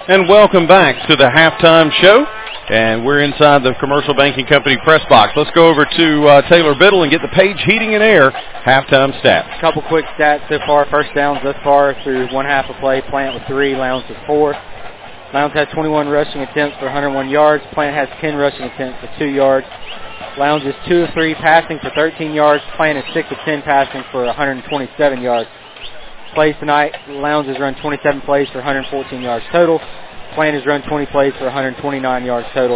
And welcome back to the halftime show. And we're inside the Commercial Banking Company press box. Let's go over to Taylor Biddle and get the Page Heating and Air halftime stats. A couple quick stats so far. First downs thus far through one half of play. Plant with 3, Lowndes with 4. Lowndes has 21 rushing attempts for 101 yards. Plant has 10 rushing attempts for 2 yards. Lowndes is 2 of 3 passing for 13 yards. Plant is 6 of 10 passing for 127 yards. Plays tonight, Lowndes has run 27 plays for 114 yards total. Plant has run 20 plays for 129 yards total.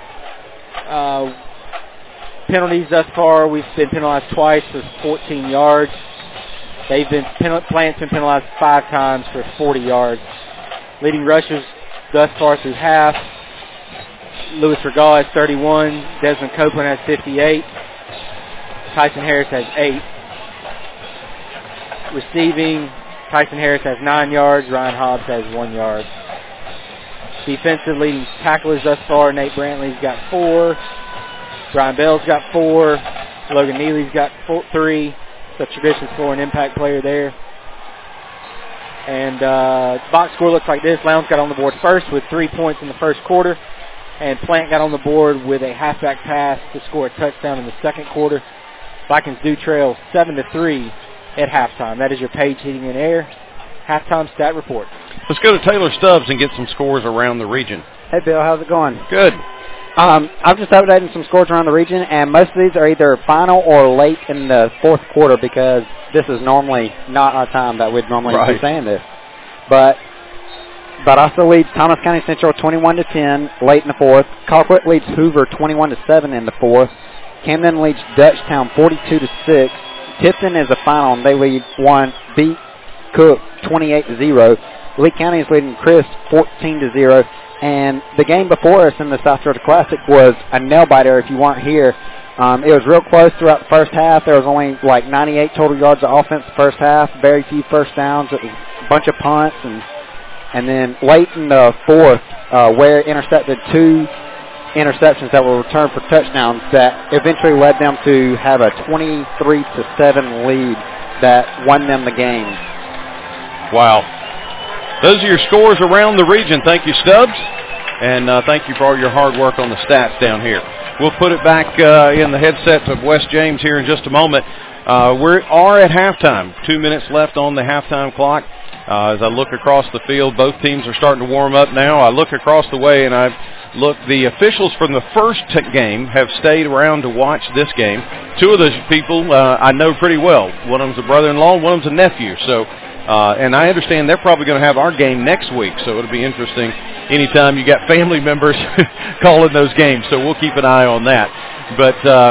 Penalties thus far, we've been penalized twice for 14 yards. Plant's been penalized 5 times for 40 yards. Leading rushers thus far through half, Louis Regal has 31. Desmond Copeland has 58. Tyson Harris has 8. Receiving, Tyson Harris has 9 yards. Ryan Hobbs has 1 yard. Defensive leading tacklers thus far, Nate Brantley's got 4. Brian Bell's got 4. Logan Neely's got 3. The tradition score and impact player there. And box score looks like this. Lowndes got on the board first with 3 points in the first quarter. And Plant got on the board with a halfback pass to score a touchdown in the second quarter. Vikings do trail 7-3 at halftime. That is your Page Heating and Air halftime stat report. Let's go to Taylor Stubbs and get some scores around the region. Hey, Bill, how's it going? Good. I'm just updating some scores around the region, and most of these are either final or late in the fourth quarter because this is normally not our time that we'd normally be saying this. But also leads Thomas County Central 21-10 late in the fourth. Colquitt leads Hoover 21-7 in the fourth. Camden leads Dutchtown 42-6. Tipton is a final, and they beat Cook 28-0. Lee County is leading Christ 14-0. And the game before us in the South Georgia Classic was a nail-biter if you weren't here. It was real close throughout the first half. There was only like 98 total yards of offense the first half, very few first downs. It was a bunch of punts. And then late in the fourth, Ware intercepted 2 interceptions that were returned for touchdowns that eventually led them to have a 23-7 lead that won them the game. Wow. Those are your scores around the region. Thank you, Stubbs. And thank you for all your hard work on the stats down here. We'll put it back in the headsets of Wes James here in just a moment. We are at halftime. 2 minutes left on the halftime clock. As I look across the field, both teams are starting to warm up now. I look across the way, and the officials from the first game have stayed around to watch this game. 2 of those people I know pretty well. One of them's a brother-in-law, one of them's a nephew. So, and I understand they're probably going to have our game next week, so it'll be interesting anytime you got family members calling those games. So we'll keep an eye on that. But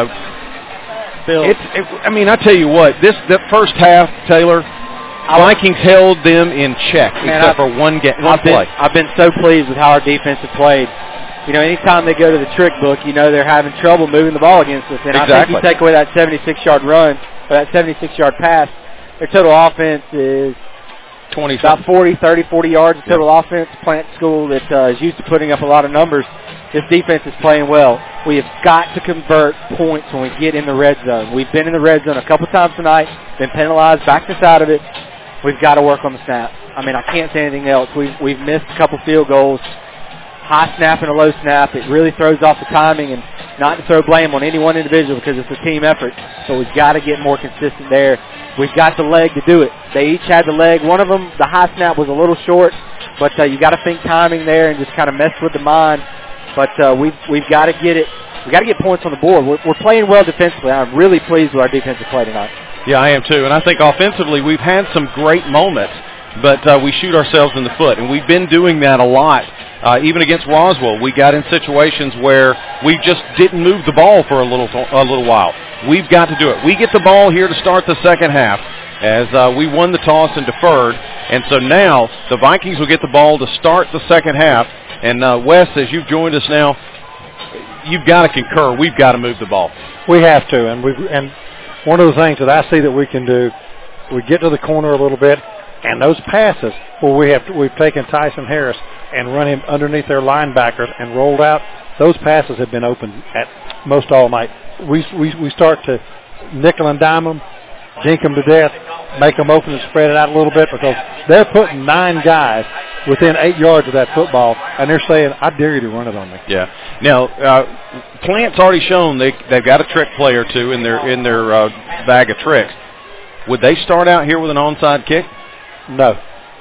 Bill, I tell you what, the first half, Taylor, Vikings held them in check except for one play. I've been so pleased with how our defense has played. You know, anytime they go to the trick book, you know they're having trouble moving the ball against us. And I think you take away that 76-yard run, or that 76-yard pass, their total offense is 20 about 40 yards of total offense. Plant school that is used to putting up a lot of numbers. This defense is playing well. We have got to convert points when we get in the red zone. We've been in the red zone a couple times tonight, been penalized, backed us out of it. We've got to work on the snap. I can't say anything else. We've missed a couple field goals. High snap and a low snap. It really throws off the timing, and not to throw blame on any one individual because it's a team effort. So we've got to get more consistent there. We've got the leg to do it. They each had the leg. One of them, the high snap was a little short, but you got to think timing there and just kind of mess with the mind. But we've got to get it. We've got to get points on the board. We're playing well defensively. I'm really pleased with our defensive play tonight. Yeah, I am too. And I think offensively we've had some great moments, but we shoot ourselves in the foot. And we've been doing that a lot. Even against Roswell, we got in situations where we just didn't move the ball for a little while. We've got to do it. We get the ball here to start the second half as we won the toss and deferred. And so now the Vikings will get the ball to start the second half. And Wes, as you've joined us now, you've got to concur. We've got to move the ball. We have to. And one of the things that I see that we can do, we get to the corner a little bit, and those passes where we've taken Tyson Harris and run him underneath their linebackers and rolled out, those passes have been open at most all night. We start to nickel and dime them, dink them to death, make them open and spread it out a little bit because they're putting 9 guys within 8 yards of that football, and they're saying, I dare you to run it on me. Yeah. Now, Plant's already shown they've got a trick play or two in their bag of tricks. Would they start out here with an onside kick? No.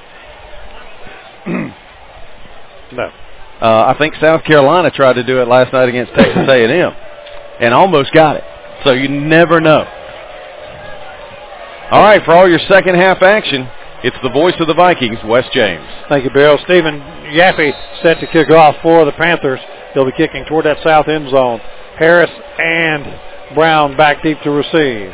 No. I think South Carolina tried to do it last night against Texas A&M and almost got it. So you never know. All right, for all your second half action, it's the voice of the Vikings, Wes James. Thank you, Bill. Stephen Yaffe set to kick off for the Panthers. He'll be kicking toward that south end zone. Harris and Brown back deep to receive.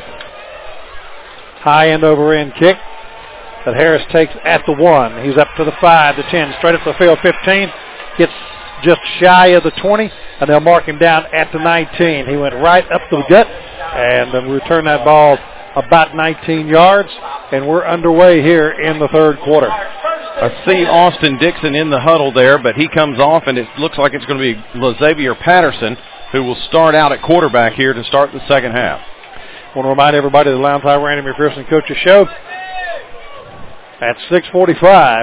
High end over end kick that Harris takes at the 1. He's up to the 5, the 10, straight up the field, 15. Gets just shy of the 20, and they'll mark him down at the 19. He went right up the gut, and then return that ball about 19 yards, and we're underway here in the third quarter. I see Austin Dixon in the huddle there, but he comes off, and it looks like it's going to be LaXavier Patterson who will start out at quarterback here to start the second half. I want to remind everybody the Lowndes High Randy McPherson Coaches Show at 6:45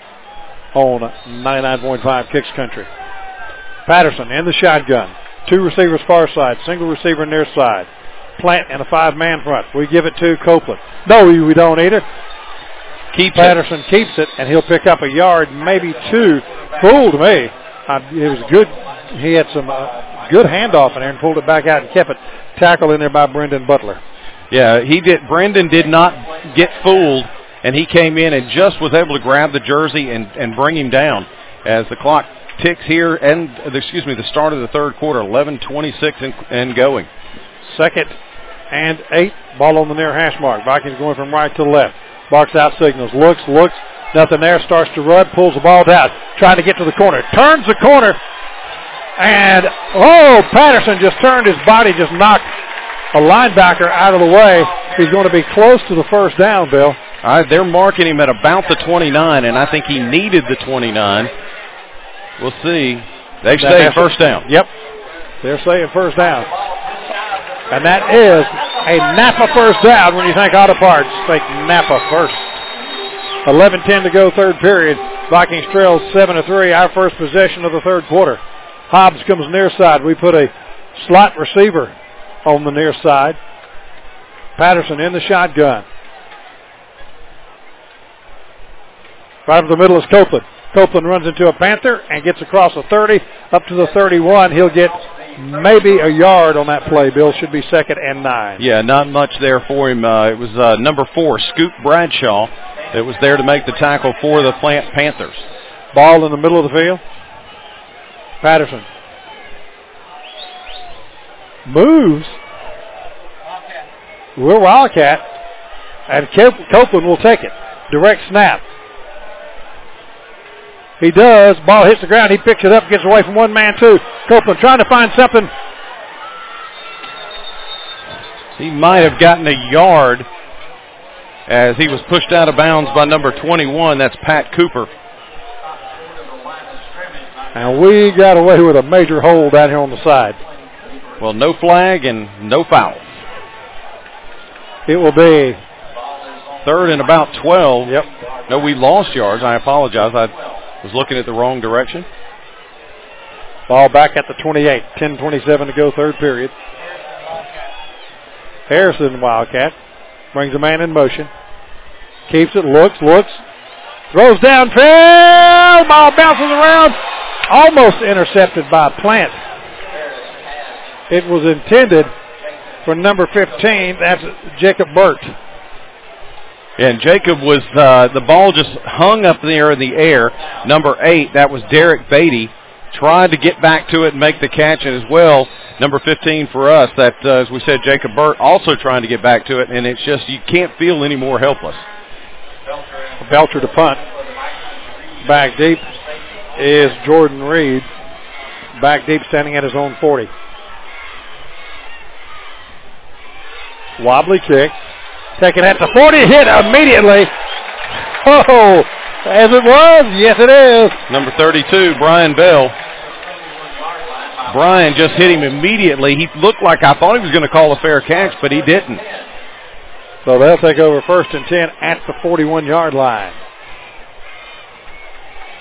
on 99.5 Kicks Country. Patterson in the shotgun. 2 receivers far side, single receiver near side. Plant and a 5-man front. We give it to Copeland. No, we don't either. Patterson keeps it, and he'll pick up a yard, maybe 2. Fooled me. It was good. He had some good handoff in there and pulled it back out and kept it. Tackle in there by Brendan Butler. Yeah, he did. Brendan did not get fooled, and he came in and just was able to grab the jersey and bring him down as the clock ticks here, and the start of the third quarter, 11:26 and going. 2nd and 8, ball on the near hash mark. Vikings going from right to left. Barks out signals, looks, nothing there, starts to run, pulls the ball down, trying to get to the corner, turns the corner, and Patterson just turned his body, just knocked a linebacker out of the way. He's going to be close to the first down, Bill. They're marking him at about the 29, and I think he needed the 29. We'll see. They've saying first down. Yep. They're saying first down. And that is a Napa first down. When you think auto parts, think Napa first. 11:10 to go, third period. Vikings trail 7-3, our first possession of the third quarter. Hobbs comes near side. We put a slot receiver on the near side. Patterson in the shotgun. Right up the middle is Copeland. Copeland runs into a Panther and gets across the 30 up to the 31. He'll get maybe a yard on that play. Bill, should be 2nd and 9. Yeah, not much there for him. It was number 4, Scoop Bradshaw, that was there to make the tackle for the Panthers. Ball in the middle of the field. Patterson moves. We're Wildcat, and Copeland will take it. Direct snap. He does. Ball hits the ground. He picks it up, gets away from one man, too. Copeland trying to find something. He might have gotten a yard as he was pushed out of bounds by number 21. That's Pat Cooper. And we got away with a major hold down here on the side. Well, no flag and no foul. It will be 3rd and about 12. Yep. No, we lost yards. I apologize. I was looking at the wrong direction. Ball back at the 28. 10:27 to go, third period. Harrison, Wildcat, brings a man in motion. Keeps it, looks. Throws downfield. Ball bounces around. Almost intercepted by Plant. It was intended for number 15. That's Jacob Burt. And Jacob was, the ball just hung up there in the air. Number 8, that was Derek Beatty, tried to get back to it and make the catch, and as well, number 15 for us, that, as we said, Jacob Burt also trying to get back to it, and it's just, you can't feel any more helpless. Belcher to punt. Back deep is Jordan Reed. Back deep, standing at his own 40. Wobbly kick. Taken at the 40, hit immediately. Oh, as it was, yes it is. Number 32, Brian Bell. Brian just hit him immediately. He looked like I thought he was going to call a fair catch, but he didn't. So they'll take over 1st and 10 at the 41-yard line.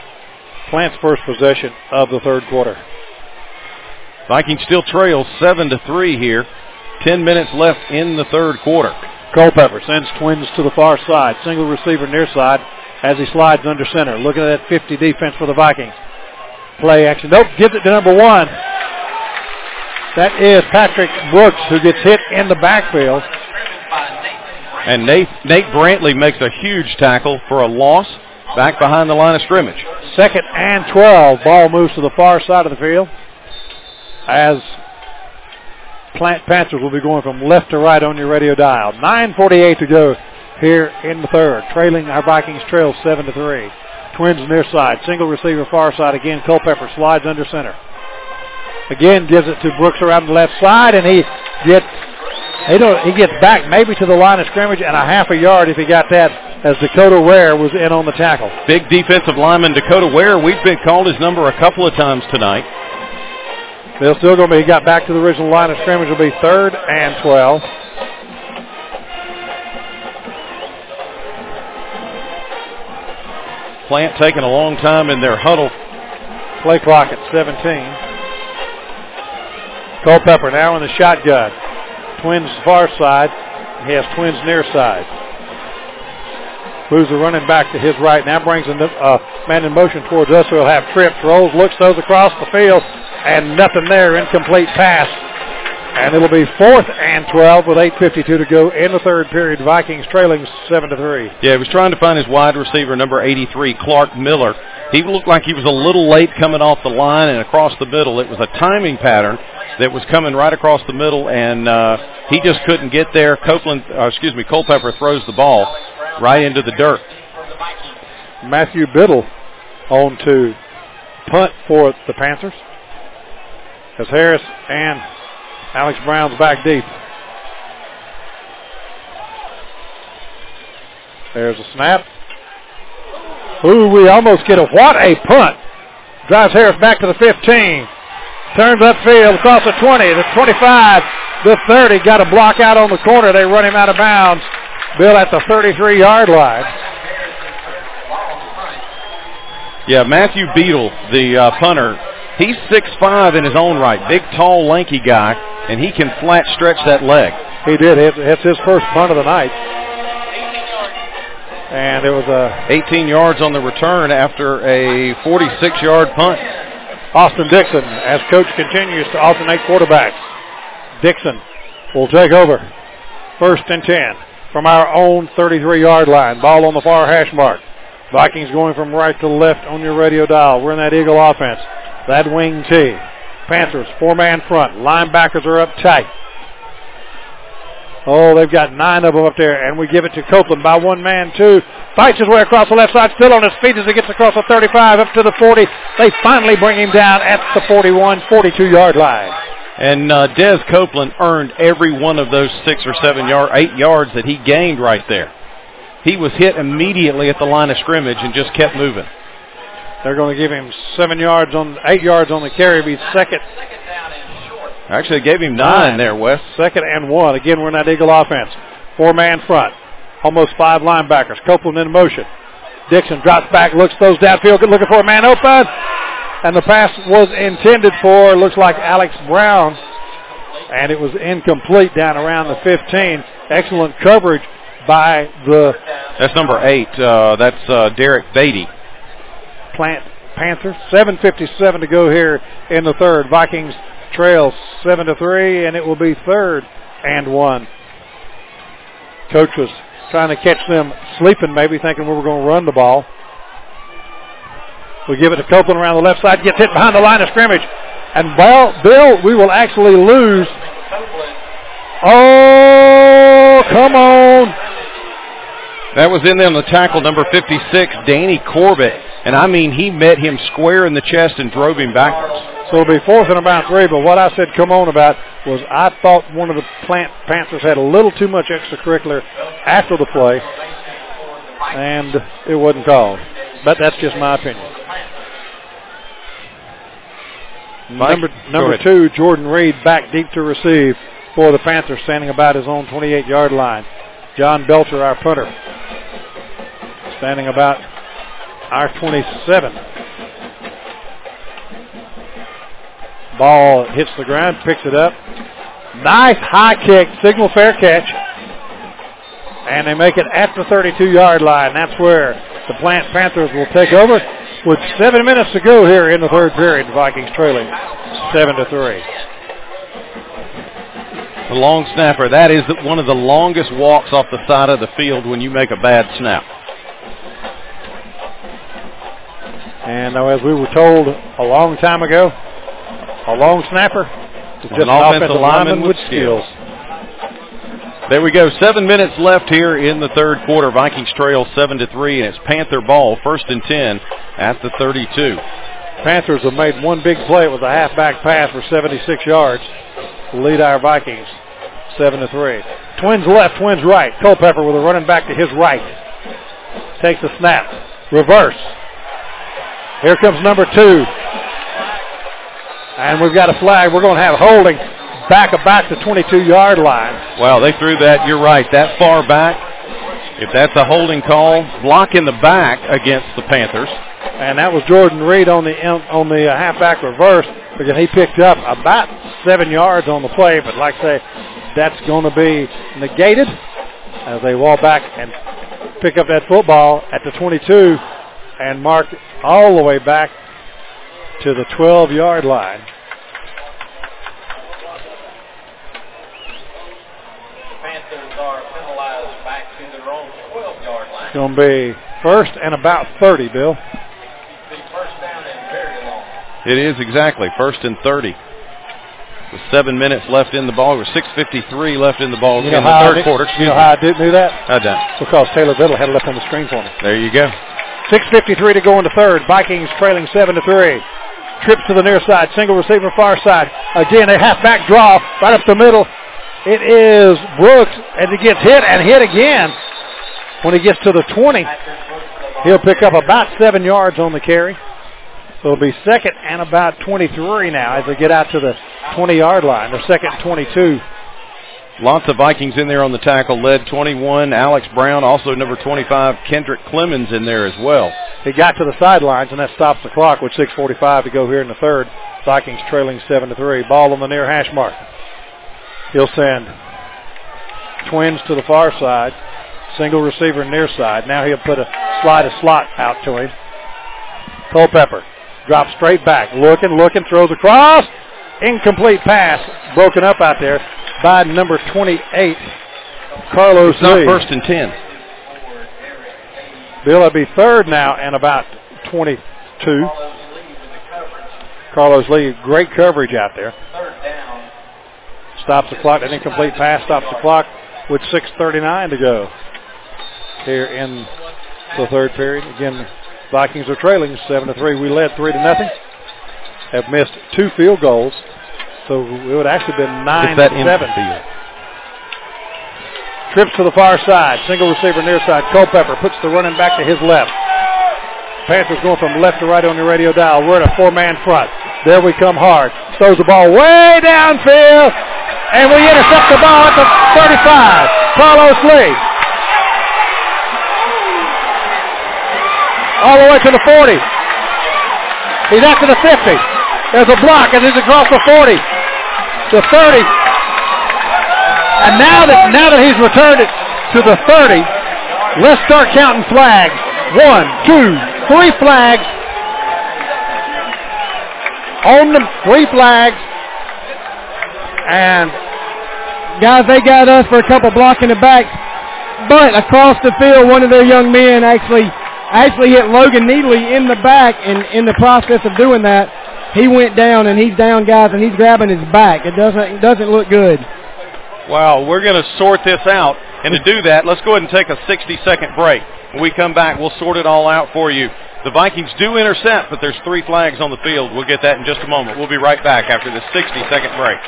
Plant's first possession of the third quarter. Vikings still trail 7-3 here. 10 minutes left in the third quarter. Culpepper sends Twins to the far side. Single receiver near side as he slides under center. Looking at that 50 defense for the Vikings. Play action. Nope, gives it to number 1. That is Patrick Brooks, who gets hit in the backfield. And Nate Brantley makes a huge tackle for a loss back behind the line of scrimmage. 2nd and 12. Ball moves to the far side of the field as Plant Panthers will be going from left to right on your radio dial. 9:48 to go here in the third. Trailing, our Vikings trail 7-3. Twins near side. Single receiver far side. Again, Culpepper slides under center. Again, gives it to Brooks around the left side, and he gets back maybe to the line of scrimmage and a half a yard if he got that, as Dakota Ware was in on the tackle. Big defensive lineman Dakota Ware. We've been called his number a couple of times tonight. They'll still going to be, he got back to the original line of scrimmage. Will be 3rd and 12. Plant taking a long time in their huddle. Play clock at 17. Culpepper now in the shotgun. Twins far side. He has Twins near side. Moves the running back to his right. Now brings a man in motion towards us, so he'll have trips, rolls, looks, those across the field, and nothing there. Incomplete pass. And it'll be 4th and 12 with 8:52 to go in the third period. Vikings trailing 7-3. Yeah, he was trying to find his wide receiver, number 83, Clark Miller. He looked like he was a little late coming off the line and across the middle. It was a timing pattern that was coming right across the middle, and he just couldn't get there. Culpepper throws the ball right into the dirt. Matthew Biddle on to punt for the Panthers, as Harris and Alex Brown's back deep. There's a snap. Ooh, we almost get what a punt. Drives Harris back to the 15. Turns upfield across the 20, the 25, the 30. Got a block out on the corner. They run him out of bounds. Bill at the 33-yard line. Yeah, Matthew Beadle, the punter, he's 6'5" in his own right. Big, tall, lanky guy, and he can flat stretch that leg. He did. It's his first punt of the night. And it was 18 yards on the return after a 46-yard punt. Austin Dixon, as coach continues to alternate quarterbacks. Dixon will take over. 1st and 10 from our own 33-yard line. Ball on the far hash mark. Vikings going from right to left on your radio dial. We're in that Eagle offense. That wing T. Panthers, 4-man front. Linebackers are up tight. Oh, they've got 9 of them up there, and we give it to Copeland by 1 man, 2. Fights his way across the left side, still on his feet as he gets across the 35 up to the 40. They finally bring him down at the 41, 42-yard line. And Des Copeland earned every one of those 8 yards that he gained right there. He was hit immediately at the line of scrimmage and just kept moving. They're going to give him 8 yards on the carry. Be 2nd. Actually, they gave him 9 there, Wes. 2nd and 1. Again, we're in that Eagle offense. 4-man front. Almost 5 linebackers. Copeland in motion. Dixon drops back, looks, throws downfield, looking for a man open. And the pass was intended for, looks like Alex Brown. And it was incomplete down around the 15. Excellent coverage by That's number 8. That's Derek Beatty. Panthers. 7:57 to go here in the third. Vikings trail 7-3, and it will be 3rd and 1. Coach was trying to catch them sleeping, maybe thinking we were going to run the ball. We give it to Copeland around the left side, gets hit behind the line of scrimmage. And Bill, we will actually lose. Oh, come on. That was in there on the tackle, number 56, Danny Corbett. And, I mean, he met him square in the chest and drove him backwards. So it'll be 4th and about 3, but what I said come on about was I thought one of the Panthers had a little too much extracurricular after the play, and it wasn't called. But that's just my opinion. Number 2, Jordan Reed, back deep to receive for the Panthers, standing about his own 28-yard line. John Belcher, our punter, standing about our 27. Ball hits the ground, picks it up. Nice high kick, signal fair catch. And they make it at the 32-yard line. That's where the Plant Panthers will take over with 7 minutes to go here in the third period. The Vikings trailing 7-3. The long snapper, that is one of the longest walks off the side of the field when you make a bad snap. And as we were told a long time ago, a long snapper is just an offensive lineman with skills. There we go. 7 minutes left here in the third quarter. Vikings trail 7-3, and it's Panther ball, 1st and 10 at the 32. Panthers have made one big play. It was a halfback pass for 76 yards to lead our Vikings 7-3. Twins left, twins right. Culpepper with a running back to his right. Takes the snap. Reverse. Here comes number 2. And we've got a flag. We're going to have holding back about the 22-yard line. Well, they threw that, you're right, that far back. If that's a holding call, block in the back against the Panthers. And that was Jordan Reed on the halfback reverse, because he picked up about 7 yards on the play. But like I say, that's going to be negated as they walk back and pick up that football at the 22 and mark all the way back to the 12-yard line. Panthers are penalized back to their own 12-yard line. It's going to be first and about 30, Bill. First down and very long. It is exactly, 1st and 30. With 7 minutes left in the ball, with 6:53 left in the ball in the third quarter. You know how I knew that? I don't. Because Taylor Biddle had it up on the screen for me. There you go. 6:53 to go in the third. Vikings trailing 7-3. Trips to the near side. Single receiver far side. Again, a halfback draw right up the middle. It is Brooks, and he gets hit and hit again. When he gets to the 20, he'll pick up about 7 yards on the carry. So it'll be 2nd and about 23 now as they get out to the 20-yard line. They're 2nd and 22. Lots of Vikings in there on the tackle. Led 21, Alex Brown. Also number 25, Kendrick Clemens in there as well. He got to the sidelines, and that stops the clock with 6:45 to go here in the third. Vikings trailing 7-3. Ball on the near hash mark. He'll send twins to the far side. Single receiver near side. Now he'll put a slot out to him. Culpepper drops straight back. Looking, throws across. Incomplete pass. Broken up out there by number 28, Carlos Lee. It's not 1st and 10. Bill, it'll be 3rd now and about 22. Carlos Lee, great coverage out there. Stops the clock. An incomplete pass stops the clock with 6:39 to go here in the third period. Again, Vikings are trailing 7-3. We led 3-0. Have missed 2 field goals, so it would actually been 9-7. Trips to the far side. Single receiver near side. Culpepper puts the running back to his left. Panthers going from left to right on your radio dial. We're at a 4-man front. There we come hard. Throws the ball way downfield. And we intercept the ball at the 35. Carlos Lee. All the way to the 40. He's out to the 50. There's a block and he's across the 40. The 30. And now that he's returned it to the 30, let's start counting flags. 1, 2, 3 flags. On the 3 flags. And guys, they got us for a couple blocking the back. But across the field, one of their young men actually hit Logan Needley in the back, and in the process of doing that, he went down, and he's down, guys, and he's grabbing his back. It doesn't look good. Well, we're going to sort this out, and to do that, let's go ahead and take a 60-second break. When we come back, we'll sort it all out for you. The Vikings do intercept, but there's 3 flags on the field. We'll get that in just a moment. We'll be right back after this 60-second break.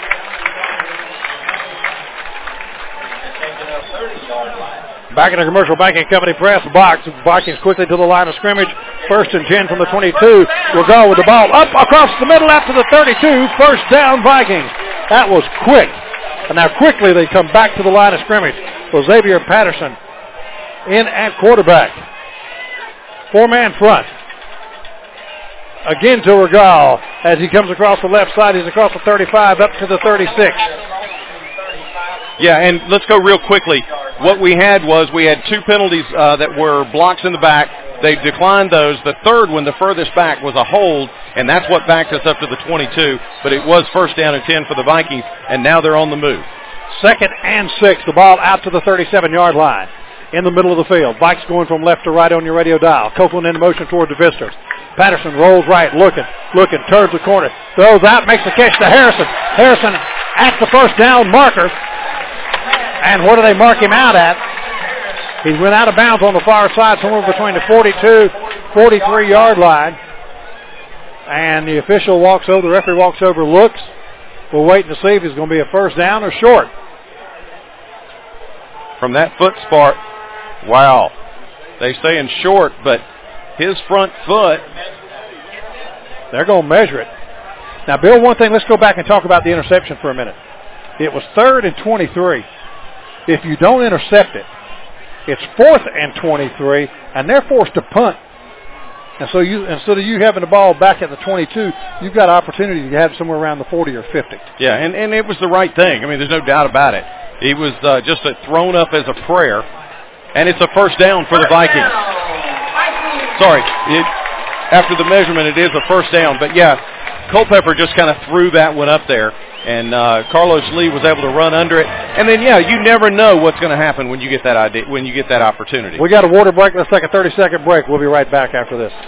Back in the Commercial Banking Company press box. Vikings quickly to the line of scrimmage. 1st and 10 from the 22. We'll go with the ball up across the middle after the 32. First down, Vikings. That was quick. And now quickly they come back to the line of scrimmage. So Xavier Patterson in at quarterback. 4-man front. again to Regal as he comes across the left side. He's across the 35 up to the 36. Yeah, and let's go real quickly. What we had two penalties that were blocks in the back. They declined those. The third one, the furthest back, was a hold, and that's what backed us up to the 22. But it was first down and 10 for the Vikings, and now they're on the move. 2nd and 6. The ball out to the 37-yard line in the middle of the field. Vikes going from left to right on your radio dial. Copeland in motion toward the visitors. Patterson rolls right, looking, turns the corner, throws out, makes the catch to Harrison. Harrison at the first down marker. And what do they mark him out at? He went out of bounds on the far side, somewhere between the 42, 43-yard line. And the official walks over, the referee walks over, looks. We're waiting to see if it's going to be a first down or short. From that foot spot, wow. They saying short, but his front foot. They're going to measure it. Now, Bill, one thing, let's go back and talk about the interception for a minute. It was 3rd and 23. If you don't intercept it, it's 4th and 23, and they're forced to punt. And so instead of you having the ball back at the 22, you've got an opportunity to have it somewhere around the 40 or 50. Yeah, and it was the right thing. I mean, there's no doubt about it. It was just thrown up as a prayer, and it's a first down for the Vikings. Sorry, after the measurement, it is a first down. But, yeah, Culpepper just kind of threw that one up there. And Carlos Lee was able to run under it. And then, yeah, you never know what's going to happen when you get that opportunity. We got a water break. Let's take a 30-second break. We'll be right back after this.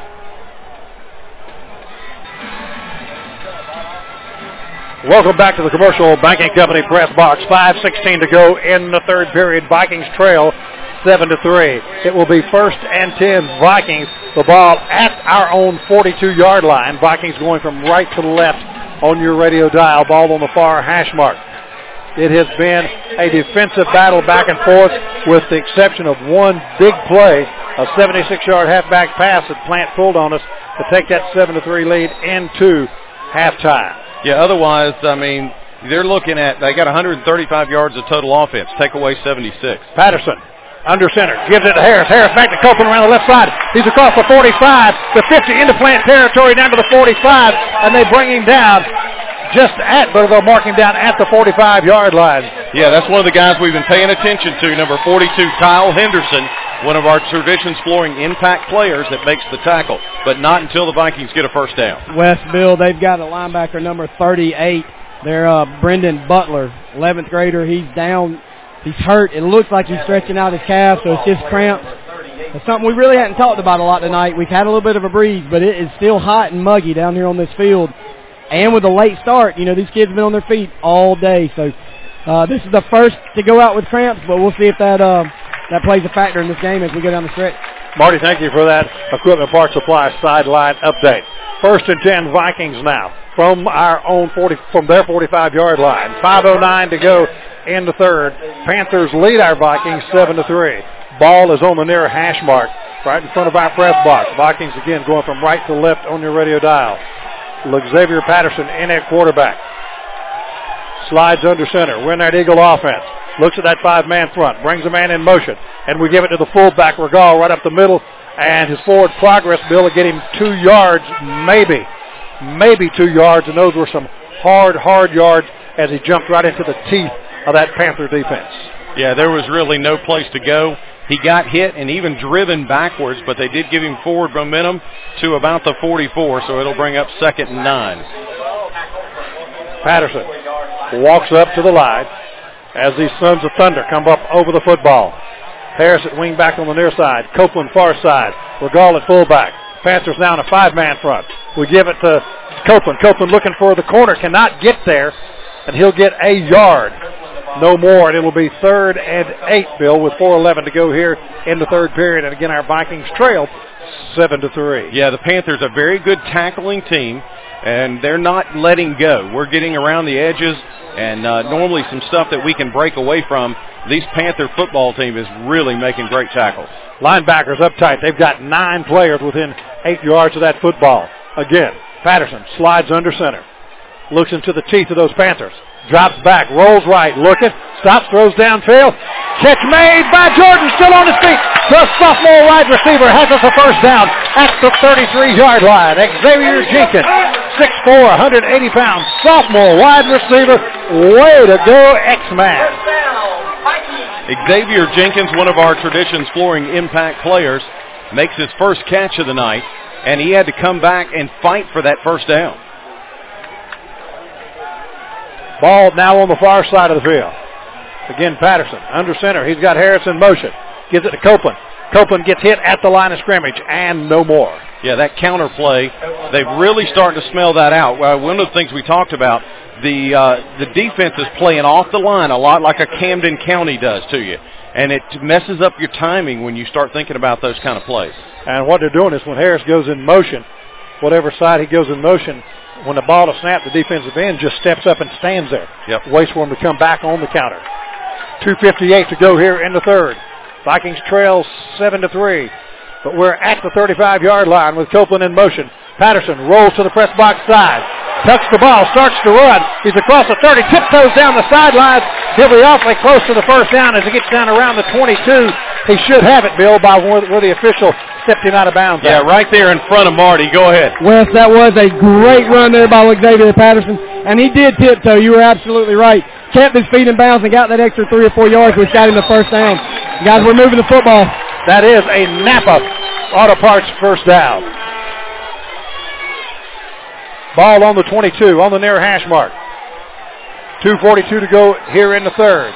Welcome back to the Commercial Banking Company press box. 5:16 to go in the third period. Vikings trail 7-3. It will be 1st and 10 Vikings. The ball at our own 42-yard line. Vikings going from right to left on your radio dial. Ball on the far hash mark. It has been a defensive battle back and forth with the exception of one big play, a 76-yard halfback pass that Plant pulled on us to take that 7-3 lead into halftime. Yeah, otherwise, I mean, they're looking at, they got 135 yards of total offense. Take away 76. Patterson under center, gives it to Harris. Harris back to Copeland around the left side. He's across the 45, the 50 into Plant territory, down to the 45, and they bring him down just at, but they'll mark him down at the 45-yard line. Yeah, that's one of the guys we've been paying attention to, number 42, Kyle Henderson, one of our Traditions Flooring impact players that makes the tackle, but not until the Vikings get a first down. West Bill, they've got a linebacker number 38. They're Brendan Butler, 11th grader. He's down. He's hurt. It looks like he's stretching out his calf, so it's just cramps. It's something we really hadn't talked about a lot tonight. We've had a little bit of a breeze, but it is still hot and muggy down here on this field. And with a late start, you know, these kids have been on their feet all day. So this is the first to go out with cramps, but we'll see if that plays a factor in this game as we go down the stretch. Marty, thank you for that Equipment Parts Supply sideline update. 1st and 10 Vikings now from our own from their 45-yard line. 5:09 to go in the third. Panthers lead our Vikings 7-3. Ball is on the near hash mark, right in front of our press box. Vikings again going from right to left on your radio dial. Xavier Patterson in at quarterback. Slides under center. We're in that Eagle offense. Looks at that 5-man front. Brings a man in motion. And we give it to the fullback, Regal, right up the middle. And his forward progress, Bill, will get him 2 yards, maybe 2 yards. And those were some hard yards as he jumped right into the teeth of that Panther defense. Yeah, there was really no place to go. He got hit and even driven backwards, but they did give him forward momentum to about the 44, so it'll bring up 2nd and 9. Patterson walks up to the line as these Sons of Thunder come up over the football. Harris at wing back on the near side. Copeland far side. Regal at fullback. Panthers now in a 5-man front. We give it to Copeland. Copeland looking for the corner. Cannot get there, and he'll get a yard. No more, and it'll be 3rd and 8, Bill, with 4:11 to go here in the third period. And again, our Vikings trail 7-3. Yeah, the Panthers are a very good tackling team, and they're not letting go. We're getting around the edges, and normally some stuff that we can break away from. This Panther football team is really making great tackles. Linebackers up tight. They've got 9 players within 8 yards of that football. Again, Patterson slides under center. Looks into the teeth of those Panthers. Drops back, rolls right, looking, stops, throws downfield. Catch made by Jordan, still on his feet. The sophomore wide receiver has us a first down at the 33-yard line. Xavier Jenkins, 6'4", 180 pounds, sophomore wide receiver. Way to go, X-Man. Xavier Jenkins, one of our Traditions Flooring impact players, makes his first catch of the night, and he had to come back and fight for that first down. Ball now on the far side of the field. Again, Patterson under center. He's got Harris in motion. Gives it to Copeland. Copeland gets hit at the line of scrimmage, and no more. Yeah, that counter play, they've really started to smell that out. One of the things we talked about, the defense is playing off the line a lot like a Camden County does to you. And it messes up your timing when you start thinking about those kind of plays. And what they're doing is when Harris goes in motion, whatever side he goes in motion, when the ball is snapped, the defensive end just steps up and stands there. Yep. Waits for him to come back on the counter. 2:58 to go here in the third. Vikings trail 7-3. But we're at the 35-yard line with Copeland in motion. Patterson rolls to the press box side. Tucks the ball, starts to run. He's across the 30, tiptoes down the sidelines. He'll be awfully close to the first down as he gets down around the 22. He should have it, Bill, by where the official stepped him out of bounds. Yeah, right there in front of Marty. Go ahead. Wes, that was a great run there by Xavier Patterson, and he did tiptoe. You were absolutely right. Kept his feet in bounds and got that extra 3 or 4 yards, which got him the first down. Guys, we're moving the football. That is a Napa Auto Parts first down. Ball on the 22, on the near hash mark. 2:42 to go here in the third.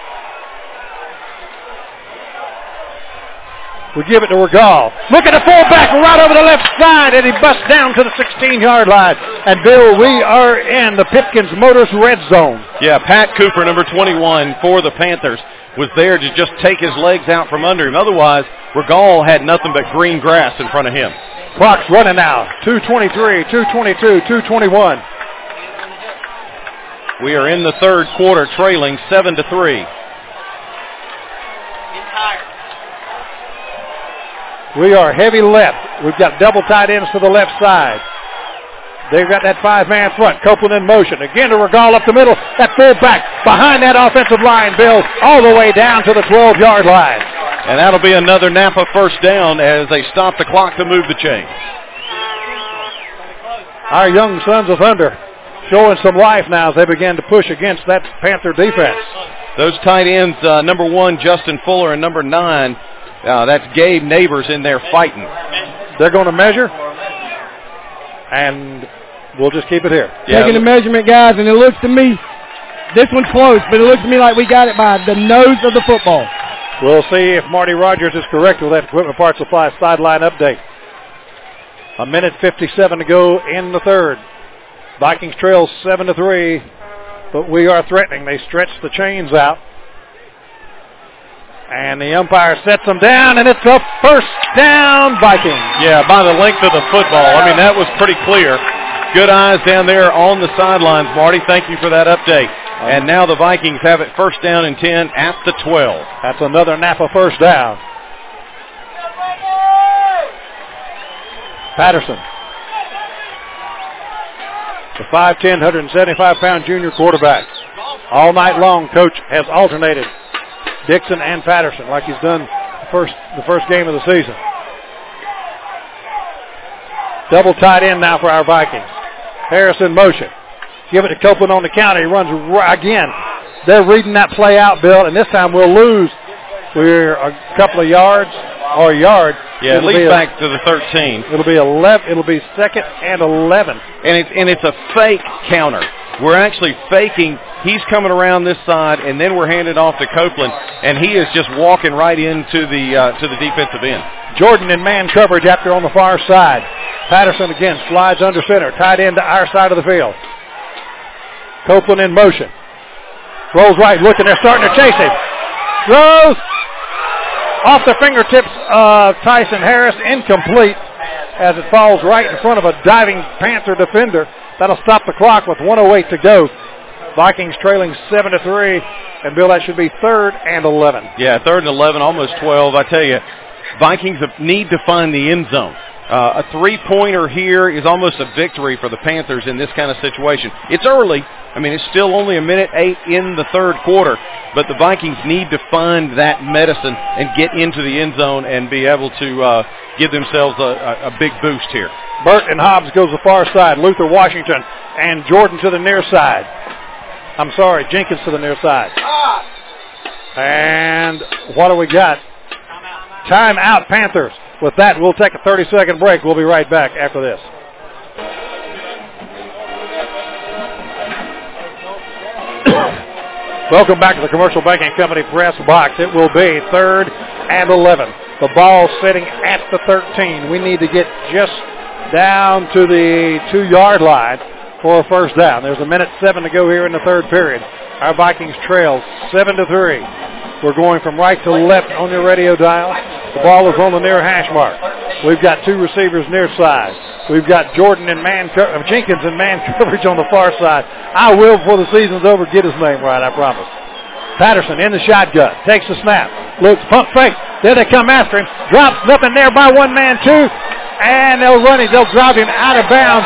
We give it to Regal. Look at the fullback right over the left side, and he busts down to the 16-yard line. And, Bill, we are in the Pipkins Motors red zone. Yeah, Pat Cooper, number 21 for the Panthers, was there to just take his legs out from under him. Otherwise, Regal had nothing but green grass in front of him. Clock's running now. 2:23, 2:22, 2:21. We are in the third quarter, trailing 7-3. We are heavy left. We've got double tight ends to the left side. They've got that five-man front. Copeland in motion. Again to Regal up the middle. That fullback behind that offensive line, Bill, all the way down to the 12-yard line. And that'll be another Napa first down as they stop the clock to move the chains. Our young Sons of Thunder showing some life now as they begin to push against that Panther defense. Those tight ends, number 1, Justin Fuller, and number 9, that's Gabe Neighbors in there fighting. They're going to measure, and we'll just keep it here. Taking the measurement, guys, and it looks to me, this one's close, but it looks to me like we got it by the nose of the football. We'll see if Marty Rogers is correct with that Equipment Parts Supply sideline update. 1:57 to go in the third. Vikings trail 7-3, but we are threatening. They stretch the chains out. And the umpire sets them down, and it's a first down, Vikings. Yeah, by the length of the football. I mean, that was pretty clear. Good eyes down there on the sidelines, Marty. Thank you for that update. And now the Vikings have it first down and 10 at the 12. That's another Napa first down. Patterson. The 5'10", 175-pound junior quarterback. All night long, Coach has alternated Dixon and Patterson like he's done the first game of the season. Double tight end now for our Vikings. Harris in motion. Give it to Copeland on the counter. He runs again. They're reading that play out, Bill, and this time we'll lose. We're a couple of yards or a yard. Yeah, at least back to the 13. It'll be 11. It'll be second and 11. And it's a fake counter. We're actually faking. He's coming around this side, and then we're handing off to Copeland, and he is just walking right into the defensive end. Jordan in man coverage after on the far side. Patterson again slides under center, tied into our side of the field. Copeland in motion. Rolls right, looking, they're starting to chase him. Throws off the fingertips of Tyson Harris, incomplete as it falls right in front of a diving Panther defender. That'll stop the clock with 1:08 to go. Vikings trailing 7-3, and Bill, that should be 3rd and 11. Yeah, 3rd and 11, almost 12. I tell you, Vikings need to find the end zone. A three-pointer here is almost a victory for the Panthers in this kind of situation. It's early, I mean, it's still only a minute 8 in the third quarter, but the Vikings need to find that medicine and get into the end zone and be able to give themselves a big boost here. Burton Hobbs goes the far side. Luther Washington and Jordan to the near side. I'm sorry, Jenkins to the near side. And what do we got? Timeout, Panthers. With that, we'll take a 30-second break. We'll be right back after this. Welcome back to the Commercial Banking Company press box. It will be 3rd and 11. The ball sitting at the 13. We need to get just down to the 2-yard line for a first down. There's a minute 7 to go here in the third period. Our Vikings trail 7-3. We're going from right to left on your radio dial. The ball is on the near hash mark. We've got 2 receivers near side. We've got Jordan and Jenkins in man coverage on the far side. I will, before the season's over, get his name right, I promise. Patterson in the shotgun. Takes the snap. Looks, pump fake. There they come after him. Drops nothing there by one man, 2. And they'll run him. They'll drive him out of bounds.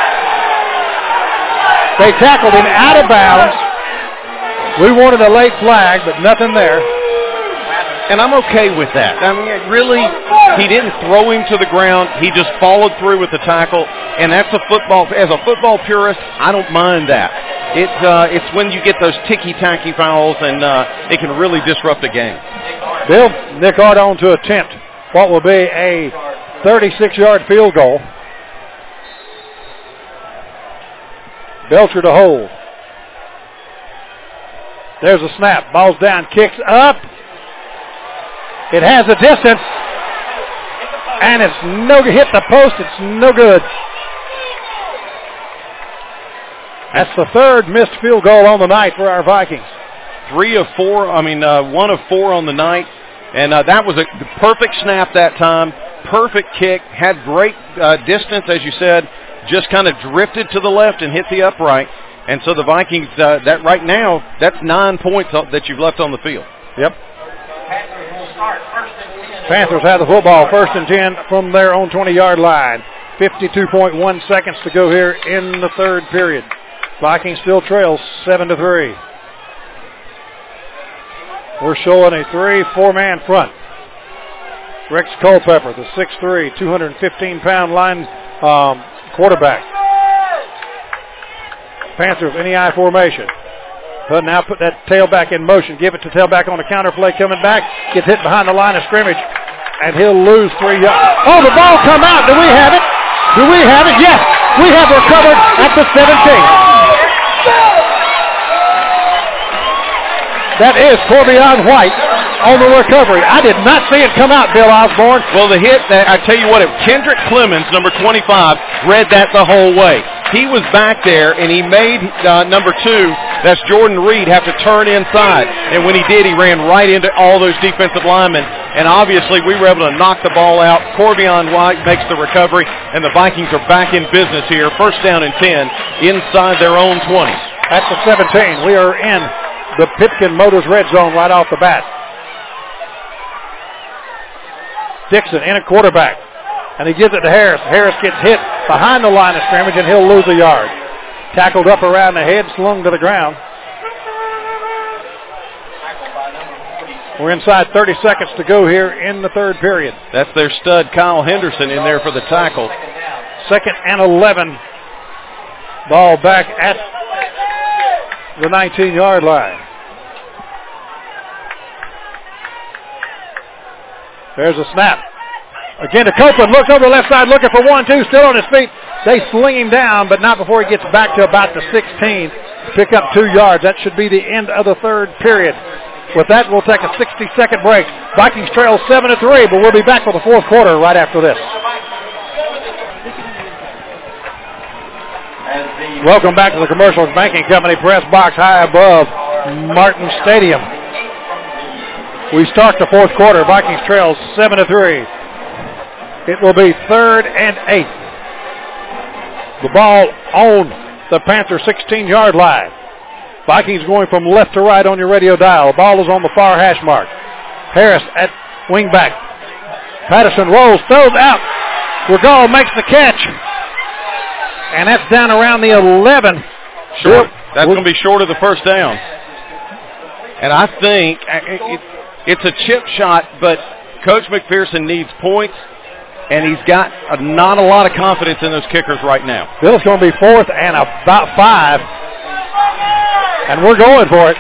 They tackled him out of bounds. We wanted a late flag, but nothing there. And I'm okay with that. I mean, he didn't throw him to the ground. He just followed through with the tackle. And that's as a football purist, I don't mind that. It's when you get those ticky-tacky fouls and it can really disrupt a game. Bill Nicardone to attempt what will be a 36-yard field goal. Belcher to hold. There's a snap. Ball's down. Kicks up. It has a distance. And it's no good. Hit the post. It's no good. That's the 3rd missed field goal on the night for our Vikings. 1 of 4 on the night. And that was a perfect snap that time. Perfect kick. Had great distance, as you said. Just kind of drifted to the left and hit the upright. And so the Vikings, that right now, that's 9 points that you've left on the field. Yep. Panthers have the football, 1st and 10 from their own 20-yard line. 52.1 seconds to go here in the third period. Vikings still trail 7-3. We're showing a 3-4-man front. Rex Culpepper, the 6'3", 215-pound line quarterback. Panthers in the I formation. But now put that tailback in motion. Give it to tailback on a counter play coming back. Gets hit behind the line of scrimmage. And he'll lose 3 yards. Oh, the ball come out. Do we have it? Do we have it? Yes. We have recovered at the 17. That is Corbion White on the recovery. I did not see it come out, Bill Osborne. Well, the hit, I tell you what, Kendrick Clemens, number 25, read that the whole way. He was back there, and he made number 2, that's Jordan Reed, have to turn inside. And when he did, he ran right into all those defensive linemen. And obviously, we were able to knock the ball out. Corbion White makes the recovery, and the Vikings are back in business here. 1st down and 10 inside their own 20. At the 17, we are in the Pipkin Motors red zone right off the bat. Dixon in a quarterback. And he gives it to Harris. Harris gets hit behind the line of scrimmage, and he'll lose a yard. Tackled up around the head, slung to the ground. We're inside 30 seconds to go here in the third period. That's their stud, Kyle Henderson, in there for the tackle. 2nd and 11. Ball back at the 19-yard line. There's a snap. Again to Copeland. Looks over the left side looking for 1-2. Still on his feet. They sling him down, but not before he gets back to about the 16. Pick up 2 yards. That should be the end of the third period. With that, we'll take a 60-second break. Vikings trail 7-3, but we'll be back for the fourth quarter right after this. Welcome back to the Commercial Banking Company press box high above Martin Stadium. We start the fourth quarter. Vikings trail 7-3. It will be 3rd and 8. The ball on the Panther 16-yard line. Vikings going from left to right on your radio dial. The ball is on the far hash mark. Harris at wingback. Patterson rolls, throws out. Regal makes the catch. And that's down around the 11. Short. That's going to be short of the first down. And I think it's a chip shot, but Coach McPherson needs points, and he's got not a lot of confidence in those kickers right now. Bill's going to be 4th and about 5, and we're going for it.